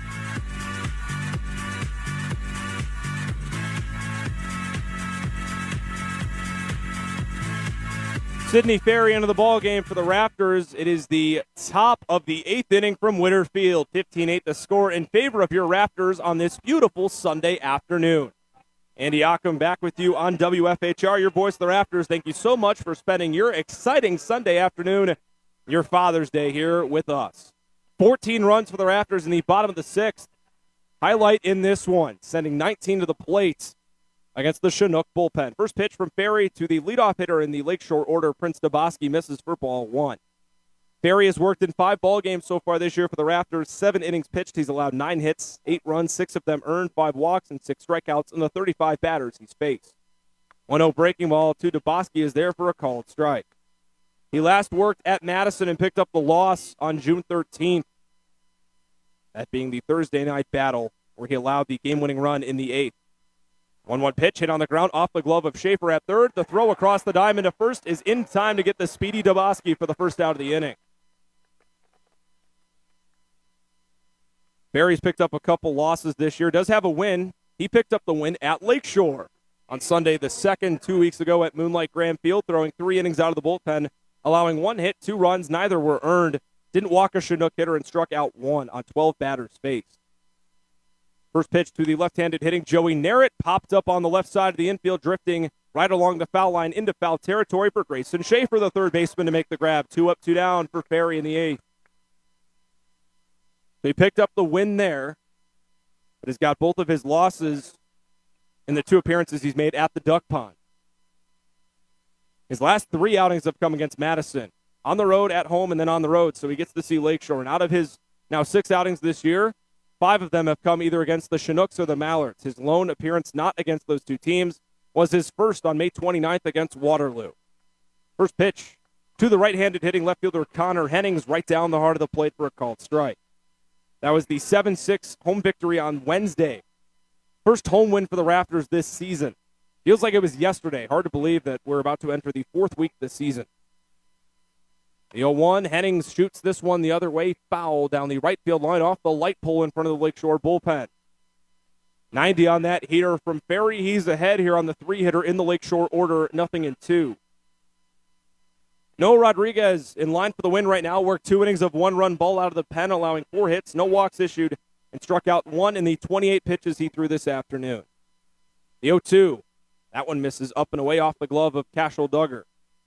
Sidney Ferry into the ballgame for the Raptors. It is the top of the eighth inning from Witter Field. fifteen eight the score in favor of your Raptors on this beautiful Sunday afternoon. Andy Ockham back with you on W F H R, your voice of the Raptors. Thank you so much for spending your exciting Sunday afternoon, your Father's Day, here with us. fourteen runs for the Raptors in the bottom of the sixth. Highlight in this one, sending nineteen to the plate against the Chinook bullpen. First pitch from Ferry to the leadoff hitter in the Lakeshore order, Prince Duboski, misses for ball one. Ferry has worked in five ball games so far this year for the Raptors. Seven innings pitched. He's allowed nine hits, eight runs, six of them earned, five walks, and six strikeouts in the thirty-five batters he's faced. one oh breaking ball to Duboski is there for a called strike. He last worked at Madison and picked up the loss on June thirteenth. That being the Thursday night battle where he allowed the game-winning run in the eighth. one one pitch hit on the ground off the glove of Schaefer at third. The throw across the diamond to first is in time to get the speedy Duboski for the first out of the inning. Ferry's picked up a couple losses this year. Does have a win. He picked up the win at Lakeshore on Sunday the second, two weeks ago at Moonlight Graham Field, throwing three innings out of the bullpen, allowing one hit, two runs. Neither were earned. Didn't walk a Chinook hitter and struck out one on twelve batters faced. First pitch to the left-handed hitting Joey Narrett, popped up on the left side of the infield, drifting right along the foul line into foul territory for Grayson Schaefer, the third baseman, to make the grab. Two up, two down for Ferry in the eighth. They picked up the win there, but has got both of his losses in the two appearances he's made at the Duck Pond. His last three outings have come against Madison, on the road, at home, and then on the road, so he gets to see Lakeshore. And out of his now six outings this year, five of them have come either against the Chinooks or the Mallards. His lone appearance not against those two teams was his first on May twenty-ninth against Waterloo. First pitch to the right-handed hitting left fielder Connor Hennings, right down the heart of the plate for a called strike. That was the seven six home victory on Wednesday. First home win for the Raptors this season. Feels like it was yesterday. Hard to believe that we're about to enter the fourth week this season. The oh one, Hennings shoots this one the other way, foul down the right field line off the light pole in front of the Lakeshore bullpen. ninety on that heater from Ferry. He's ahead here on the three-hitter in the Lakeshore order, nothing in two. Noah Rodriguez in line for the win right now. Worked two innings of one-run ball out of the pen, allowing four hits, no walks issued, and struck out one in the twenty-eight pitches he threw this afternoon. The oh two, that one misses up and away off the glove of Cashel Duggar.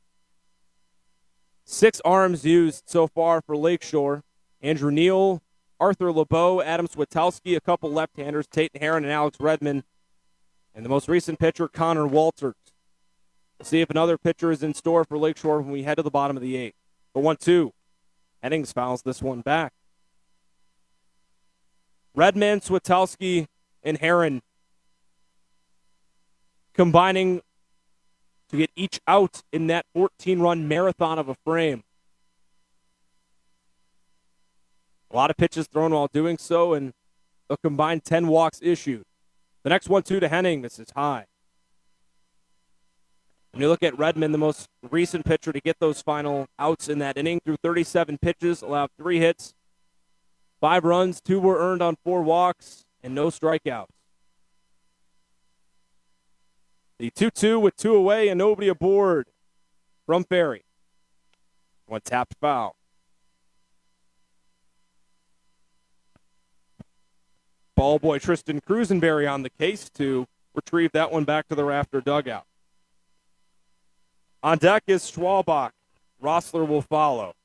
Six arms used so far for Lakeshore. Andrew Neal, Arthur LeBeau, Adam Switowski, a couple left-handers, Tate Heron and Alex Redmond, and the most recent pitcher, Connor Walters. We'll see if another pitcher is in store for Lakeshore when we head to the bottom of the eighth. The one two. Hennings fouls this one back. Redmond, Switowski, and Heron combining to get each out in that fourteen-run marathon of a frame. A lot of pitches thrown while doing so, and a combined ten walks issued. The next one two to Henning. This is high. When you look at Redmond, the most recent pitcher to get those final outs in that inning, through thirty-seven pitches, allowed three hits, five runs, two were earned on four walks, and no strikeouts. The two two with two away and nobody aboard from Ferry. One tapped foul. Ball boy Tristan Crusenberry on the case to retrieve that one back to the Rafter dugout. On deck is Schwalbach. Rossler will follow.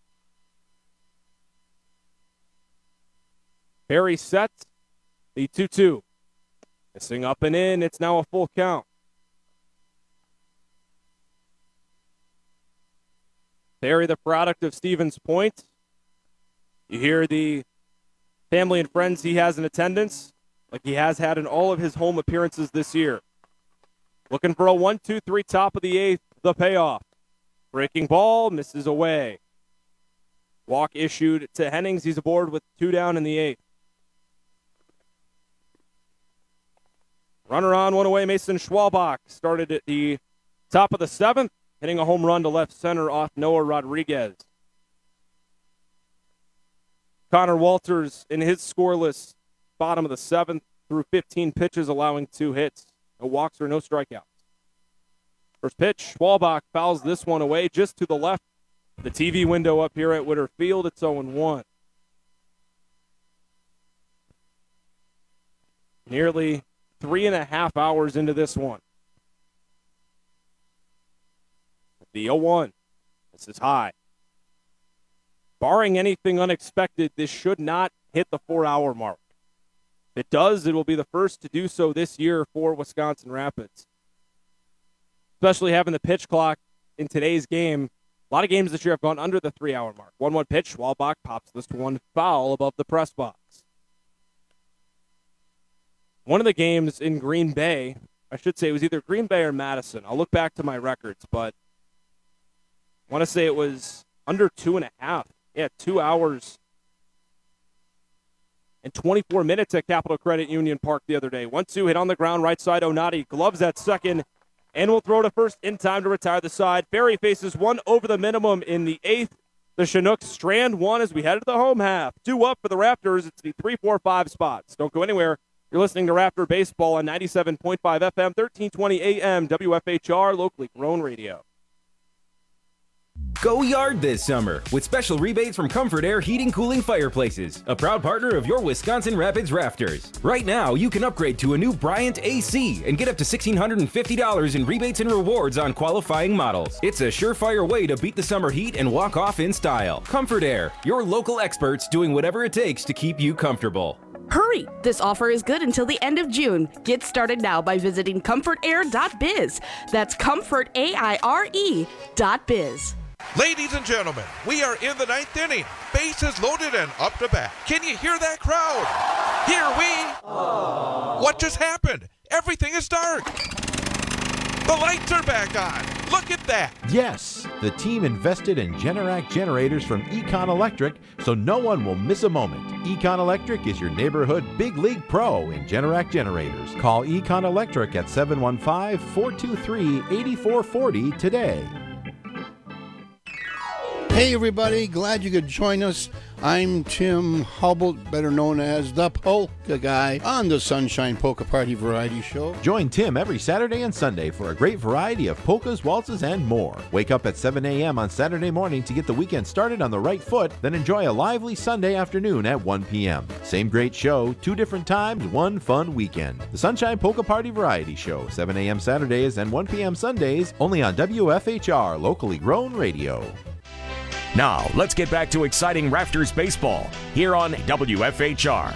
Ferry sets the two two. Missing up and in. It's now a full count. Ferry, the product of Stevens Point. You hear the family and friends he has in attendance, like he has had in all of his home appearances this year. Looking for a one two three top of the eighth, the payoff. Breaking ball, misses away. Walk issued to Hennings. He's aboard with two down in the eighth. Runner on, one away, Mason Schwalbach started at the top of the seventh, hitting a home run to left center off Noah Rodriguez. Connor Walters in his scoreless bottom of the seventh through fifteen pitches, allowing two hits. No walks or no strikeouts. First pitch, Schwalbach fouls this one away just to the left. The T V window up here at Witter Field, it's oh one. Nearly three and a half hours into this one. The oh one. This is high. Barring anything unexpected, this should not hit the four-hour mark. If it does, it will be the first to do so this year for Wisconsin Rapids. Especially having the pitch clock in today's game. A lot of games this year have gone under the three-hour mark. one one pitch, Schwalbach pops this one foul above the press box. One of the games in Green Bay, I should say it was either Green Bay or Madison. I'll look back to my records, but I want to say it was under two and a half. Yeah, two hours and twenty-four minutes at Capital Credit Union Park the other day. one two hit on the ground, right side, Onati gloves at second, and will throw to first in time to retire the side. Ferry faces one over the minimum in the eighth. The Chinooks strand one as we head to the home half. Two up for the Raptors. It's the three four five spots. Don't go anywhere. You're listening to Raptor Baseball on ninety-seven point five F M, thirteen twenty A M, W F H R, locally grown radio. Go yard this summer with special rebates from Comfort Air Heating Cooling Fireplaces, a proud partner of your Wisconsin Rapids Rafters. Right now, you can upgrade to a new Bryant A C and get up to one thousand six hundred fifty dollars in rebates and rewards on qualifying models. It's a surefire way to beat the summer heat and walk off in style. Comfort Air, your local experts doing whatever it takes to keep you comfortable. Hurry! This offer is good until the end of June. Get started now by visiting comfort air dot biz. That's comfort aire dot biz. Ladies and gentlemen, we are in the ninth inning. Bases loaded and up to bat. Can you hear that crowd? Here we... Aww. What just happened? Everything is dark. The lights are back on. Look at that! Yes, the team invested in Generac generators from Econ Electric, so no one will miss a moment. Econ Electric is your neighborhood big league pro in Generac generators. Call Econ Electric at seven one five, four two three, eight four four zero today. Hey everybody, glad you could join us. I'm Tim Hubble, better known as the Polka Guy, on the Sunshine Polka Party Variety Show. Join Tim every Saturday and Sunday for a great variety of polkas, waltzes, and more. Wake up at seven a.m. on Saturday morning to get the weekend started on the right foot, then enjoy a lively Sunday afternoon at one p.m. Same great show, two different times, one fun weekend. The Sunshine Polka Party Variety Show, seven a.m. Saturdays and one p.m. Sundays, only on W F H R, locally grown radio. Now, let's get back to exciting Rafters baseball here on W F H R.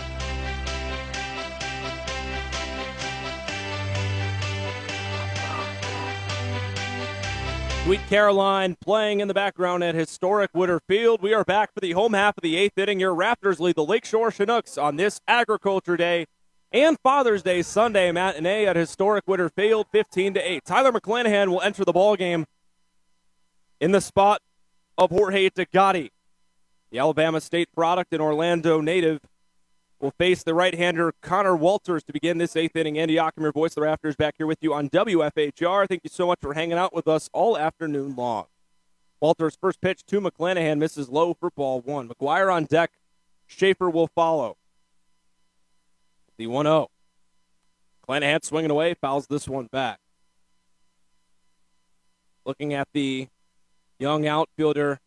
Sweet Caroline playing in the background at historic Witter Field. We are back for the home half of the eighth inning. Your Raptors lead the Lakeshore Chinooks on this Agriculture Day and Father's Day Sunday matinee at historic Witter Field, fifteen to eight. Tyler McClanahan will enter the ballgame in the spot of Jorge Tagatti. The Alabama State product and Orlando native will face the right-hander Connor Walters to begin this eighth inning. Andy Ockham, your voice of the Raptors, back here with you on W F H R. Thank you so much for hanging out with us all afternoon long. Walters' first pitch to McClanahan misses low for ball one. McGuire on deck. Schaefer will follow. The one oh. McClanahan swinging away, fouls this one back. Looking at the young outfielder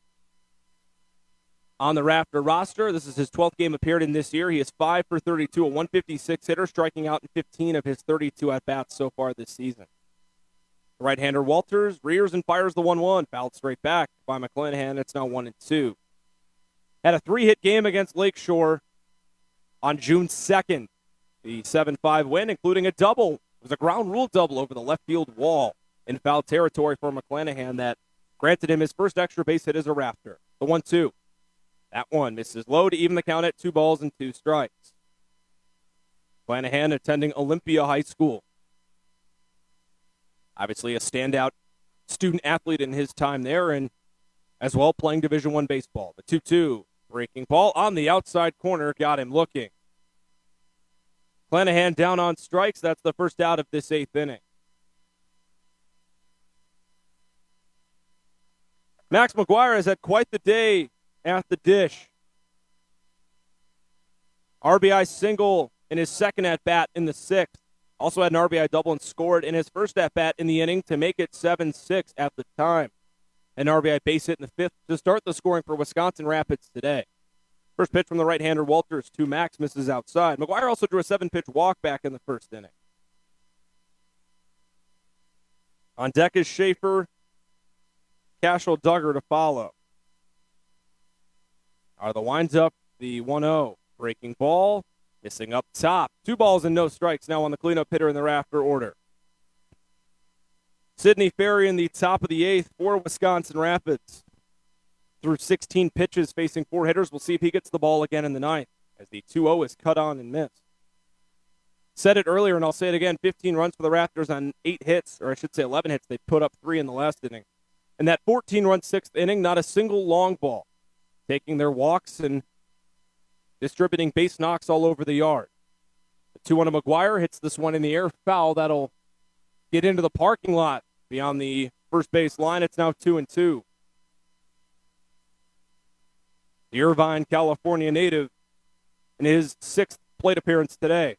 on the Raptor roster. This is his twelfth game appeared in this year. He is five for thirty-two, a one fifty-six hitter, striking out in fifteen of his thirty-two at-bats so far this season. The right-hander Walters rears and fires the one one, fouled straight back by McClanahan. It's now one and two. Had a three-hit game against Lakeshore on June second. The seven five win, including a double. It was a ground rule double over the left field wall in foul territory for McClanahan that granted him his first extra base hit as a Raptor. The one two. That one misses low to even the count at two balls and two strikes. McClanahan attending Olympia High School. Obviously a standout student athlete in his time there, and as well playing Division One baseball. The two two. Breaking ball on the outside corner. Got him looking. McClanahan down on strikes. That's the first out of this eighth inning. Max McGuire has had quite the day at the dish. R B I single in his second at-bat in the sixth. Also had an R B I double and scored in his first at-bat in the inning to make it seven six at the time. An R B I base hit in the fifth to start the scoring for Wisconsin Rapids today. First pitch from the right-hander Walters to Max, misses outside. McGuire also drew a seven-pitch walk back in the first inning. On deck is Schaefer. Cashel Duggar to follow. Out of the windup, the one oh. Breaking ball, missing up top. Two balls and no strikes now on the cleanup hitter in the Rafter order. Sidney Ferry in the top of the eighth for Wisconsin Rapids. Through sixteen pitches, facing four hitters. We'll see if he gets the ball again in the ninth as the two oh is cut on and missed. Said it earlier, and I'll say it again, fifteen runs for the Raptors on eight hits, or I should say eleven hits. They put up three in the last inning. And that fourteen-run sixth inning, not a single long ball. Taking their walks and distributing base knocks all over the yard. The two one to McGuire hits this one in the air, foul. That'll get into the parking lot beyond the first base line. It's now two and two. The Irvine, California native in his sixth plate appearance today.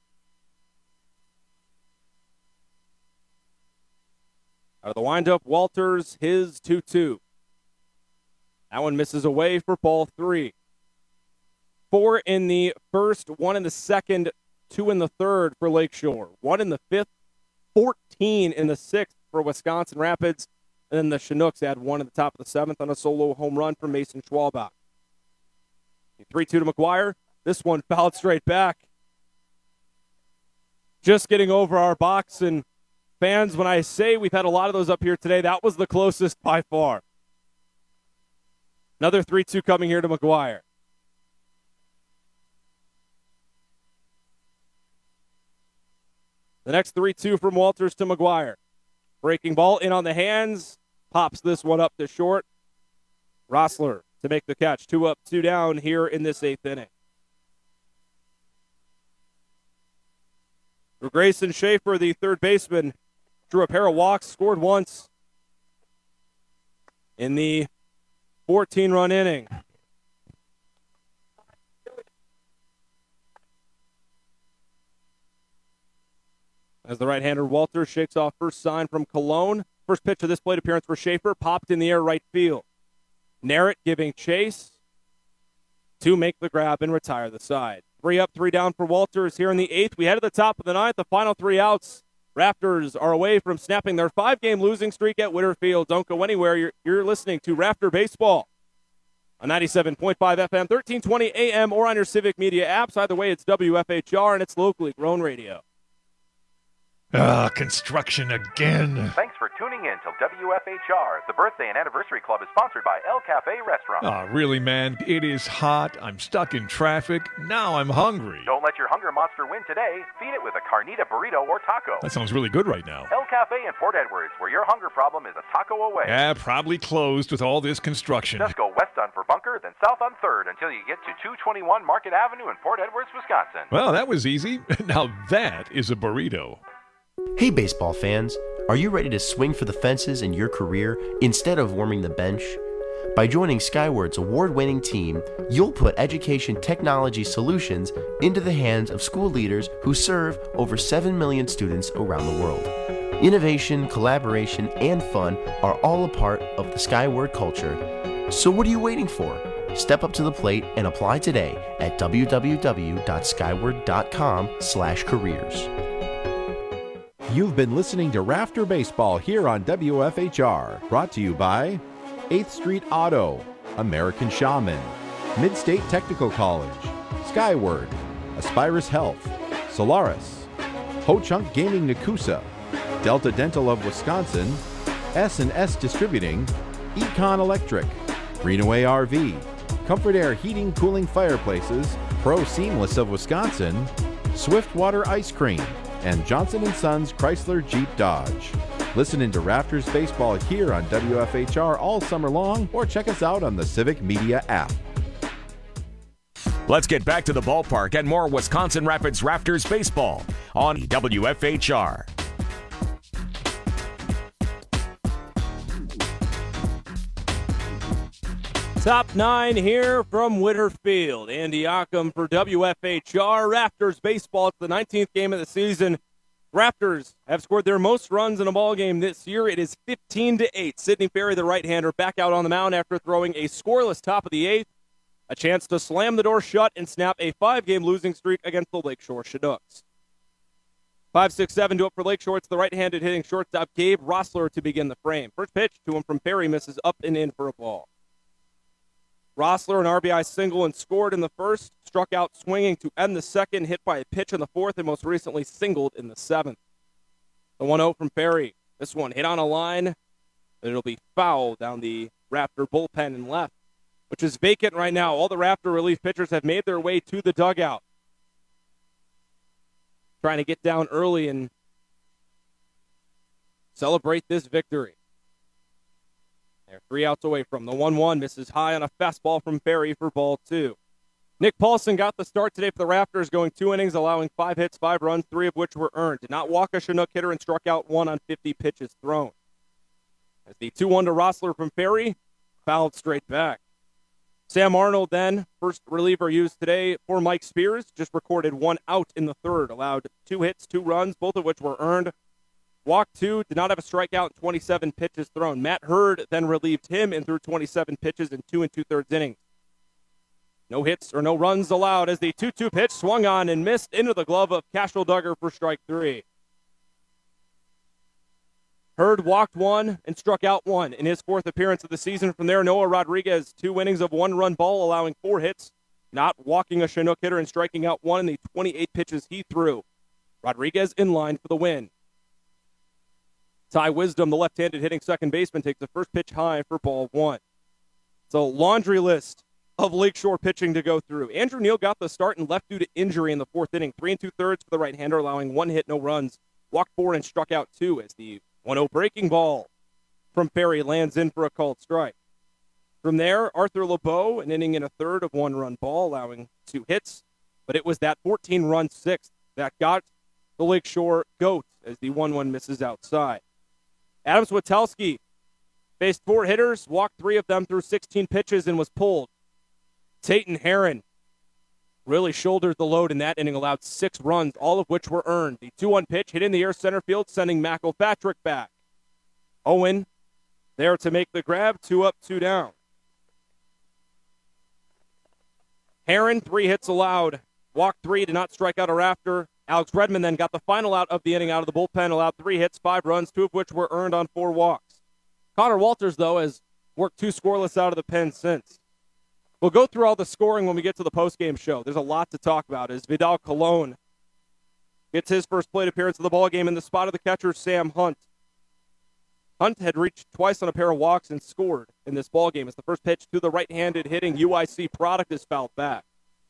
Out of the windup, Walters, his two two. That one misses away for ball three. Four in the first, one in the second, two in the third for Lakeshore. One in the fifth, fourteen in the sixth for Wisconsin Rapids. And then the Chinooks had one at the top of the seventh on a solo home run from Mason Schwalbach. three two to McGuire. This one fouled straight back. Just getting over our box, and fans, when I say we've had a lot of those up here today, that was the closest by far. Another three two coming here to McGuire. The next three two from Walters to McGuire. Breaking ball in on the hands. Pops this one up to short. Rossler to make the catch. Two up, two down here in this eighth inning. For Grayson Schaefer, the third baseman, drew a pair of walks, scored once in the fourteen-run inning. As the right-hander Walter shakes off first sign from Cologne. First pitch of this plate appearance for Schaefer, popped in the air right field. Narrett giving chase to make the grab and retire the side. Three up, three down for Walters here in the eighth. We head to the top of the ninth, the final three outs. Raptors are away from snapping their five-game losing streak at Whitterfield. Don't go anywhere. You're, you're listening to Rafter Baseball on ninety-seven point five F M, thirteen twenty A M, or on your Civic Media apps. Either way, it's W F H R, and it's locally grown radio. Ah, construction again. Thanks for tuning in to W F H R. The Birthday and Anniversary Club is sponsored by El Cafe Restaurant. Ah, really, man? It is hot. I'm stuck in traffic. Now I'm hungry. Don't let your hunger monster win today. Feed it with a carnita burrito or taco. That sounds really good right now. El Cafe in Port Edwards, where your hunger problem is a taco away. Yeah, probably closed with all this construction. Just go west on Verbunker, then south on third until you get to two twenty-one Market Avenue in Port Edwards, Wisconsin. Well, that was easy. Now that is a burrito. Hey, baseball fans, are you ready to swing for the fences in your career instead of warming the bench? By joining Skyward's award-winning team, you'll put education technology solutions into the hands of school leaders who serve over seven million students around the world. Innovation, collaboration, and fun are all a part of the Skyward culture. So what are you waiting for? Step up to the plate and apply today at w w w dot skyward dot com slash careers. You've been listening to Rafter Baseball here on W F H R, brought to you by eighth Street Auto, American Shaman, Midstate Technical College, Skyward, Aspirus Health, Solaris, Ho Chunk Gaming Nakusa, Delta Dental of Wisconsin, S and S Distributing, Econ Electric, Greenaway R V, Comfort Air Heating Cooling Fireplaces, Pro Seamless of Wisconsin, Swiftwater Ice Cream, and Johnson and Sons Chrysler Jeep Dodge. Listen into Raptors Baseball here on W F H R all summer long, or check us out on the Civic Media app. Let's get back to the ballpark and more Wisconsin Rapids Raptors Baseball on W F H R. Top nine here from Whitterfield. Andy Ockham for W F H R. Raptors baseball. It's the nineteenth game of the season. Raptors have scored their most runs in a ball game this year. It is fifteen to eight. Sidney Ferry, the right-hander, back out on the mound after throwing a scoreless top of the eighth. A chance to slam the door shut and snap a five-game losing streak against the Lakeshore Chinooks. five six seven to up for Lakeshore. It's the right-handed hitting shortstop Gabe Rossler to begin the frame. First pitch to him from Ferry misses up and in for a ball. Rossler, an R B I single and scored in the first, struck out swinging to end the second, hit by a pitch in the fourth, and most recently singled in the seventh. The one oh from Ferry. This one hit on a line, but it'll be foul down the Raptor bullpen and left, which is vacant right now. All the Raptor relief pitchers have made their way to the dugout, trying to get down early and celebrate this victory. They're three outs away from the one one. Misses high on a fastball from Ferry for ball two. Nick Paulson got the start today for the Raptors, going two innings, allowing five hits, five runs, three of which were earned. Did not walk a Chinook hitter and struck out one on fifty pitches thrown. As the two one to Rossler from Ferry, fouled straight back. Sam Arnold then, first reliever used today for Mike Spears, just recorded one out in the third, allowed two hits, two runs, both of which were earned. Walked two, did not have a strikeout, and twenty-seven pitches thrown. Matt Hurd then relieved him and threw twenty-seven pitches in two and two-thirds innings. No hits or no runs allowed as the two two pitch swung on and missed into the glove of Cashel Duggar for strike three. Hurd walked one and struck out one in his fourth appearance of the season. From there, Noah Rodriguez, two innings of one-run ball, allowing four hits, not walking a Chinook hitter and striking out one in the twenty-eight pitches he threw. Rodriguez in line for the win. Ty Wisdom, the left-handed hitting second baseman, takes the first pitch high for ball one. So laundry list of Lakeshore pitching to go through. Andrew Neal got the start and left due to injury in the fourth inning. Three and two-thirds for the right-hander, allowing one hit, no runs. Walked four and struck out two as the one oh breaking ball from Ferry lands in for a called strike. From there, Arthur LeBeau, an inning and a third of one-run ball, allowing two hits. But it was that fourteen-run sixth that got the Lakeshore Goat as the one one misses outside. Adam Switelski faced four hitters, walked three of them through sixteen pitches, and was pulled. Tayton Herron really shouldered the load in that inning, allowed six runs, all of which were earned. The two one pitch hit in the air center field, sending Mac O'Patrick back. Owen there to make the grab, two up, two down. Herron, three hits allowed, walked three, did not strike out a rafter. Alex Redmond then got the final out of the inning out of the bullpen, allowed three hits, five runs, two of which were earned on four walks. Connor Walters, though, has worked two scoreless out of the pen since. We'll go through all the scoring when we get to the postgame show. There's a lot to talk about as Vidal Colon gets his first plate appearance of the ballgame in the spot of the catcher, Sam Hunt. Hunt had reached twice on a pair of walks and scored in this ballgame as the first pitch to the right-handed hitting U I C product is fouled back.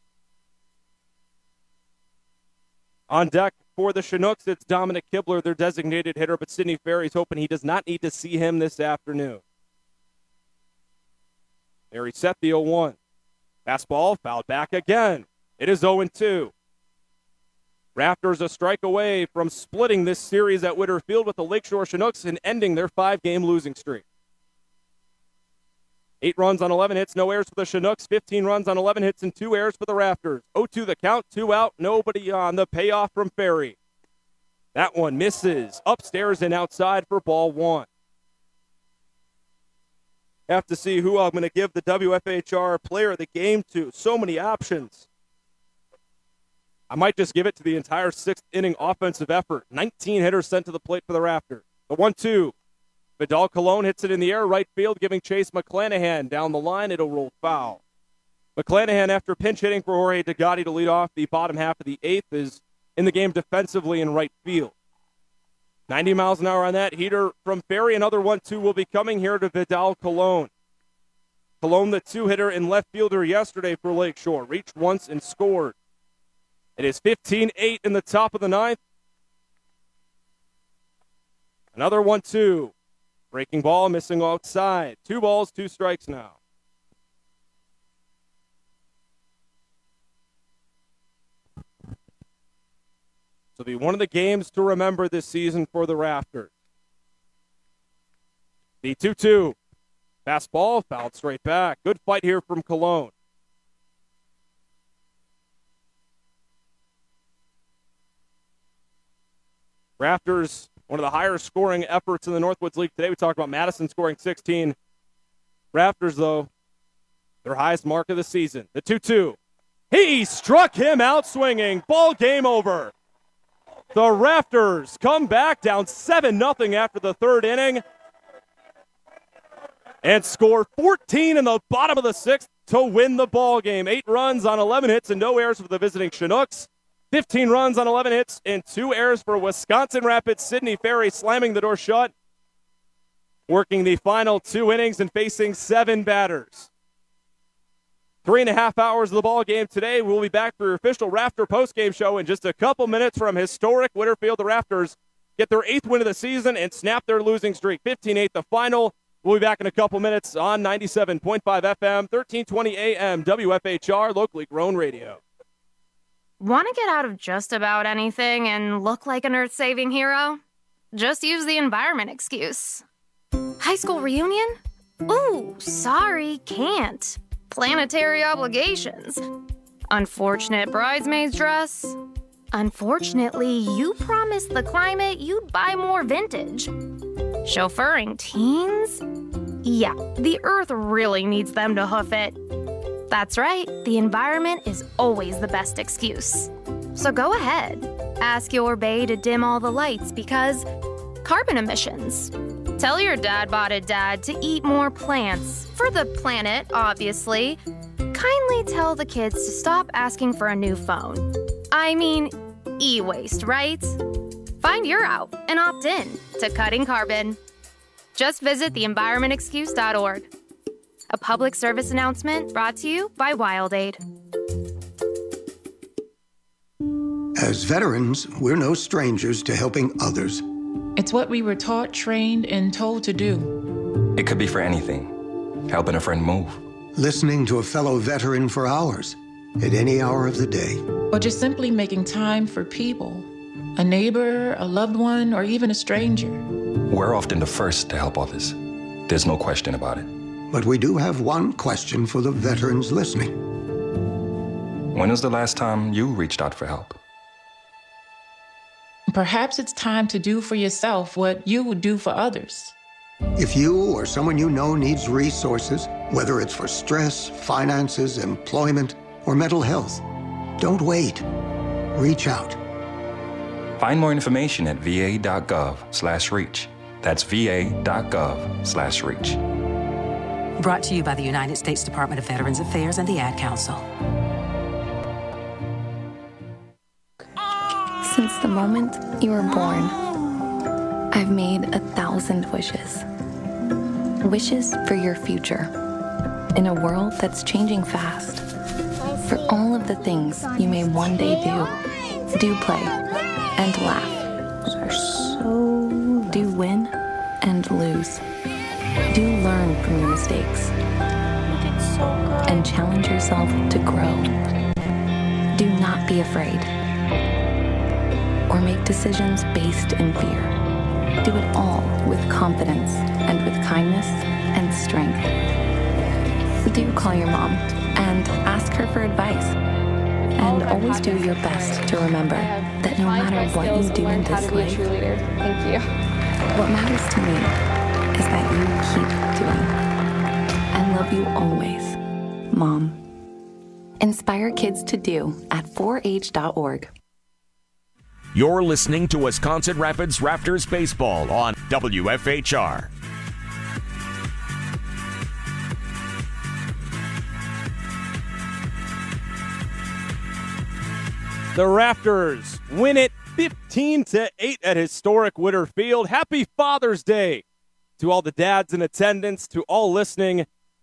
On deck for the Chinooks, it's Dominic Kibler, their designated hitter, but Sidney Ferry's hoping he does not need to see him this afternoon. Ferry set the oh one. Fastball fouled back again. It is oh two. Raptors a strike away from splitting this series at Witter Field with the Lakeshore Chinooks and ending their five-game losing streak. Eight runs on eleven hits, no errors for the Chinooks. fifteen runs on eleven hits and two errors for the Raptors. oh two the count, two out, nobody on. The payoff from Ferry. That one misses upstairs and outside for ball one. Have to see who I'm going to give the W F H R player of the game to. So many options. I might just give it to the entire sixth inning offensive effort. nineteen hitters sent to the plate for the Raptors. The one two. Vidal Colon hits it in the air, right field, giving Chase McClanahan down the line. It'll roll foul. McClanahan, after pinch hitting for Jorge Degatti to lead off the bottom half of the eighth, is in the game defensively in right field. ninety miles an hour on that heater from Ferry. Another one two will be coming here to Vidal Colon. Colon, the two-hitter and left fielder yesterday for Lakeshore, reached once and scored. It is fifteen eight in the top of the ninth. Another one two. Breaking ball, missing outside. Two balls, two strikes now. So be one of the games to remember this season for the Raptors. The two two. Fastball, fouled straight back. Good fight here from Colon. Raptors, one of the higher scoring efforts in the Northwoods League today. We talked about Madison scoring sixteen. Raptors, though, their highest mark of the season. The two two. He struck him out swinging. Ball game over. The Raptors come back down seven nothing after the third inning and score fourteen in the bottom of the sixth to win the ball game. Eight runs on eleven hits and no errors for the visiting Chinooks. fifteen runs on eleven hits and two errors for Wisconsin Rapids. Sidney Ferry slamming the door shut, working the final two innings and facing seven batters. Three and a half hours of the ball game today. We'll be back for your official Rafter postgame show in just a couple minutes from historic Witterfield. The Raptors get their eighth win of the season and snap their losing streak. fifteen eight the final. We'll be back in a couple minutes on ninety-seven point five F M, thirteen twenty A M, W F H R, locally grown radio. Want to get out of just about anything and look like an earth-saving hero? Just use the environment excuse. High school reunion? Ooh, sorry, can't. Planetary obligations. Unfortunate bridesmaid's dress. Unfortunately, you promised the climate you'd buy more vintage. Chauffeuring teens? Yeah, the earth really needs them to hoof it. That's right, the environment is always the best excuse. So go ahead, ask your bae to dim all the lights because carbon emissions. Tell your dad-botted dad to eat more plants, for the planet, obviously. Kindly tell the kids to stop asking for a new phone. I mean, e-waste, right? Find your out and opt in to cutting carbon. Just visit the environment excuse dot org. A public service announcement brought to you by WildAid. As veterans, we're no strangers to helping others. It's what we were taught, trained, and told to do. It could be for anything. Helping a friend move. Listening to a fellow veteran for hours, at any hour of the day. Or just simply making time for people. A neighbor, a loved one, or even a stranger. We're often the first to help others. There's no question about it. But we do have one question for the veterans listening. When was the last time you reached out for help? Perhaps it's time to do for yourself what you would do for others. If you or someone you know needs resources, whether it's for stress, finances, employment, or mental health, don't wait. Reach out. Find more information at va.gov slash reach. That's va.gov slash reach. Brought to you by the United States Department of Veterans Affairs and the Ad Council. Since the moment you were born, I've made a thousand wishes. Wishes for your future. In a world that's changing fast. For all of the things you may one day do. Do play and laugh. So do win and lose. Do learn from your mistakes. And challenge yourself to grow. Do not be afraid. Or make decisions based in fear. Do it all with confidence and with kindness and strength. Do call your mom and ask her for advice. And always do your best to remember that no matter what you do in this life, thank you. What matters to me is that you keep doing. I love you always, Mom. Inspire kids to do at four H dot org. You're listening to Wisconsin Rapids Raptors Baseball on W F H R. The Raptors win it fifteen to eight at historic Witter Field. Happy Father's Day to all the dads in attendance, to all listening,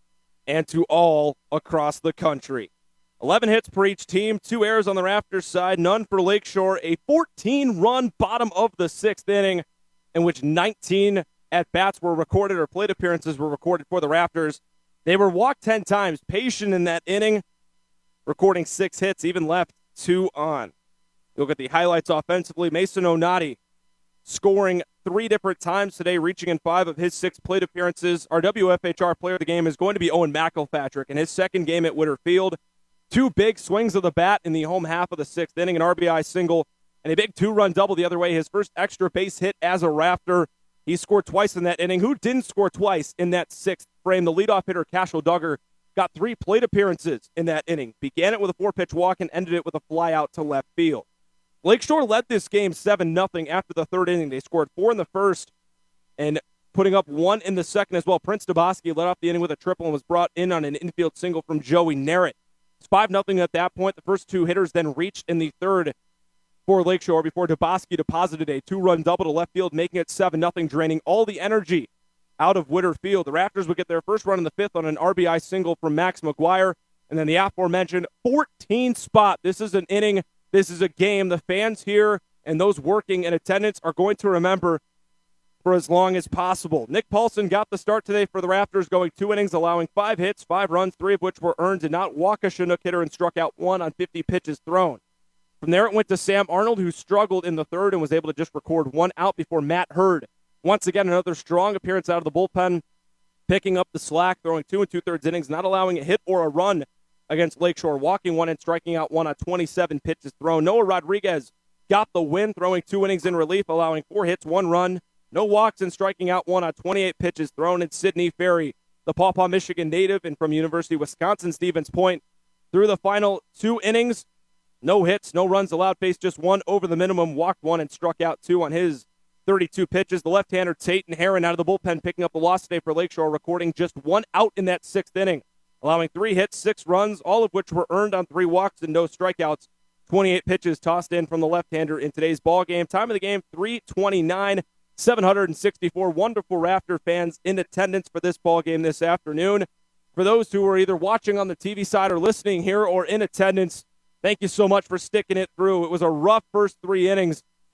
and to all across the country. eleven hits per each team, two errors on the Raptors side, none for Lakeshore. A fourteen-run bottom of the sixth inning in which nineteen at-bats were recorded or plate appearances were recorded for the Raptors. They were walked ten times, patient in that inning, recording six hits, even left two on. Look at the highlights offensively. Mason Onati scoring three different times today, reaching in five of his six plate appearances. Our W F H R player of the game is going to be Owen McElpatrick in his second game at Witter Field. Two big swings of the bat in the home half of the sixth inning, an R B I single, and a big two-run double the other way. His first extra base hit as a Raptor. He scored twice in that inning. Who didn't score twice in that sixth frame? The leadoff hitter, Cashel Duggar, got three plate appearances in that inning. Began it with a four-pitch walk and ended it with a fly out to left field. Lakeshore led this game seven nothing after the third inning. They scored four in the first and putting up one in the second as well. Prince Daboski led off the inning with a triple and was brought in on an infield single from Joey Narrett. It's five nothing at that point. The first two hitters then reached in the third for Lakeshore before Daboski deposited a two-run double to left field, making it seven nothing, draining all the energy out of Witter Field. The Raptors would get their first run in the fifth on an R B I single from Max McGuire, and then the aforementioned fourteen spot. This is an inning. This is a game. The fans here and those working in attendance are going to remember for as long as possible. Nick Paulson got the start today for the Raptors, going two innings, allowing five hits, five runs, three of which were earned, did not walk a Chinook hitter, and struck out one on fifty pitches thrown. From there, it went to Sam Arnold, who struggled in the third and was able to just record one out before Matt Hurd. Once again, another strong appearance out of the bullpen, picking up the slack, throwing two and two-thirds innings, not allowing a hit or a run against Lakeshore, walking one and striking out one on twenty-seven pitches thrown. Noah Rodriguez got the win, throwing two innings in relief, allowing four hits, one run, no walks, and striking out one on twenty-eight pitches thrown. And Sidney Ferry, the Paw Paw, Michigan native and from University of Wisconsin Stevens Point, through the final two innings, no hits, no runs allowed, faced just one over the minimum, walked one, and struck out two on his thirty-two pitches. The left-hander Tayton Heron out of the bullpen picking up the loss today for Lakeshore, recording just one out in that sixth inning, allowing three hits, six runs, all of which were earned on three walks and no strikeouts. twenty-eight pitches tossed in from the left-hander in today's ball game. Time of the game, three twenty-nine, seven hundred sixty-four. Wonderful Raptor fans in attendance for this ball game this afternoon. For those who are either watching on the T V side or listening here or in attendance, thank you so much for sticking it through. It was a rough first three innings,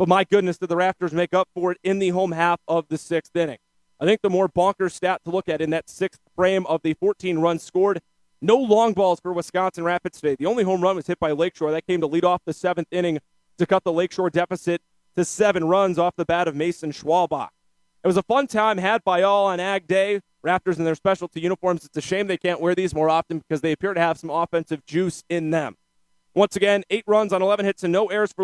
But my goodness, did the Raptors make up for it in the home half of the sixth inning. I think the more bonkers stat to look at in that sixth frame of the fourteen runs scored, no long balls for Wisconsin Rapids today. The only home run was hit by Lakeshore. That came to lead off the seventh inning to cut the Lakeshore deficit to seven runs off the bat of Mason Schwalbach. It was a fun time had by all on Ag Day. Raptors in their specialty uniforms. It's a shame they can't wear these more often because they appear to have some offensive juice in them. Once again, eight runs on eleven hits and no errors for